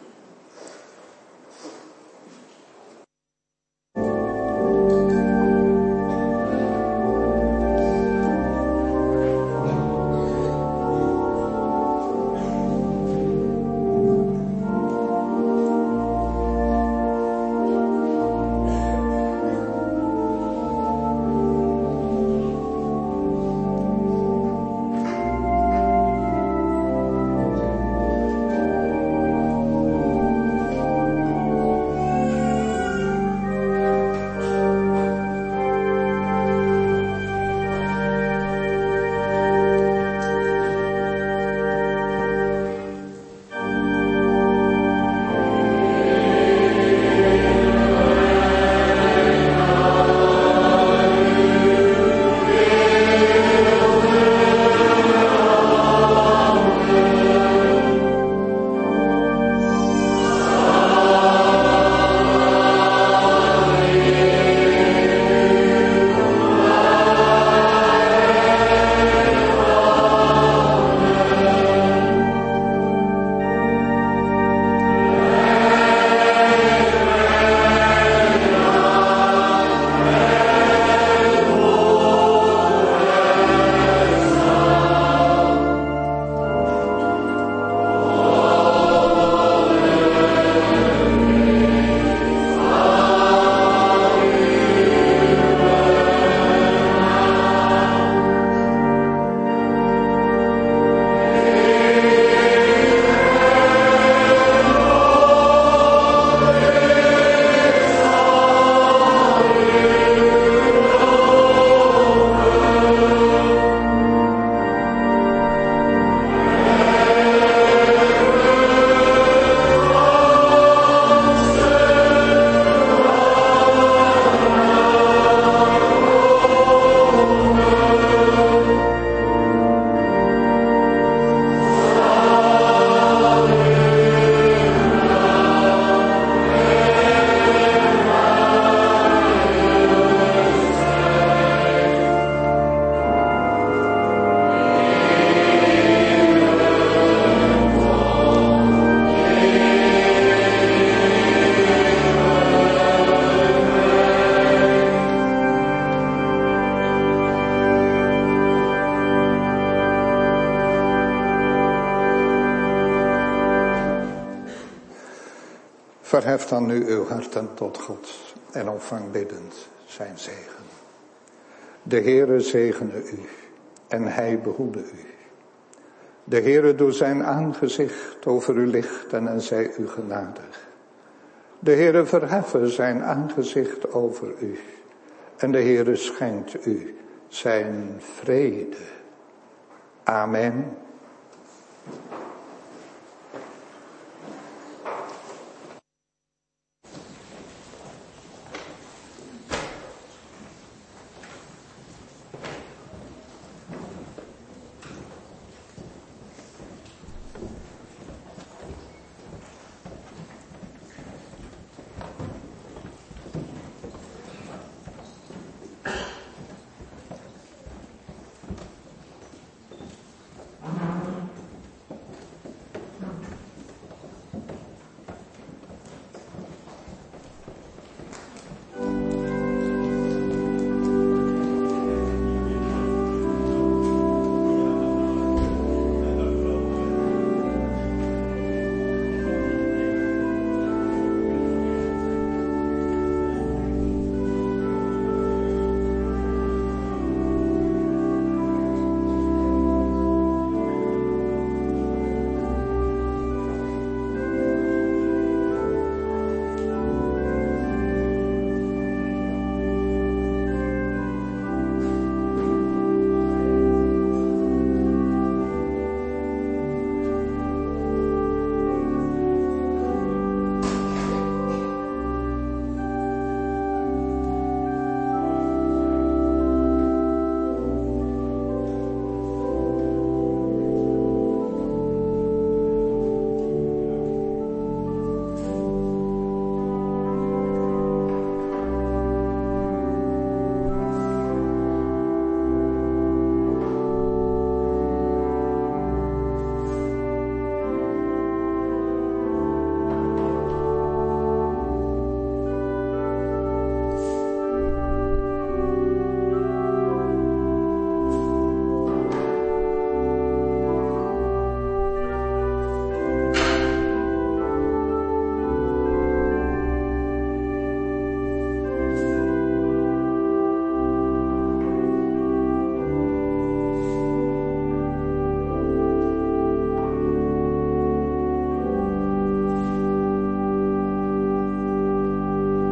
Verhef dan nu uw harten tot God en ontvang biddend zijn zegen. De Heere zegene u en hij behoede u. De Heere doet zijn aangezicht over u lichten en zij u genadig. De Heere verheffen zijn aangezicht over u en de Heere schenkt u zijn vrede. Amen.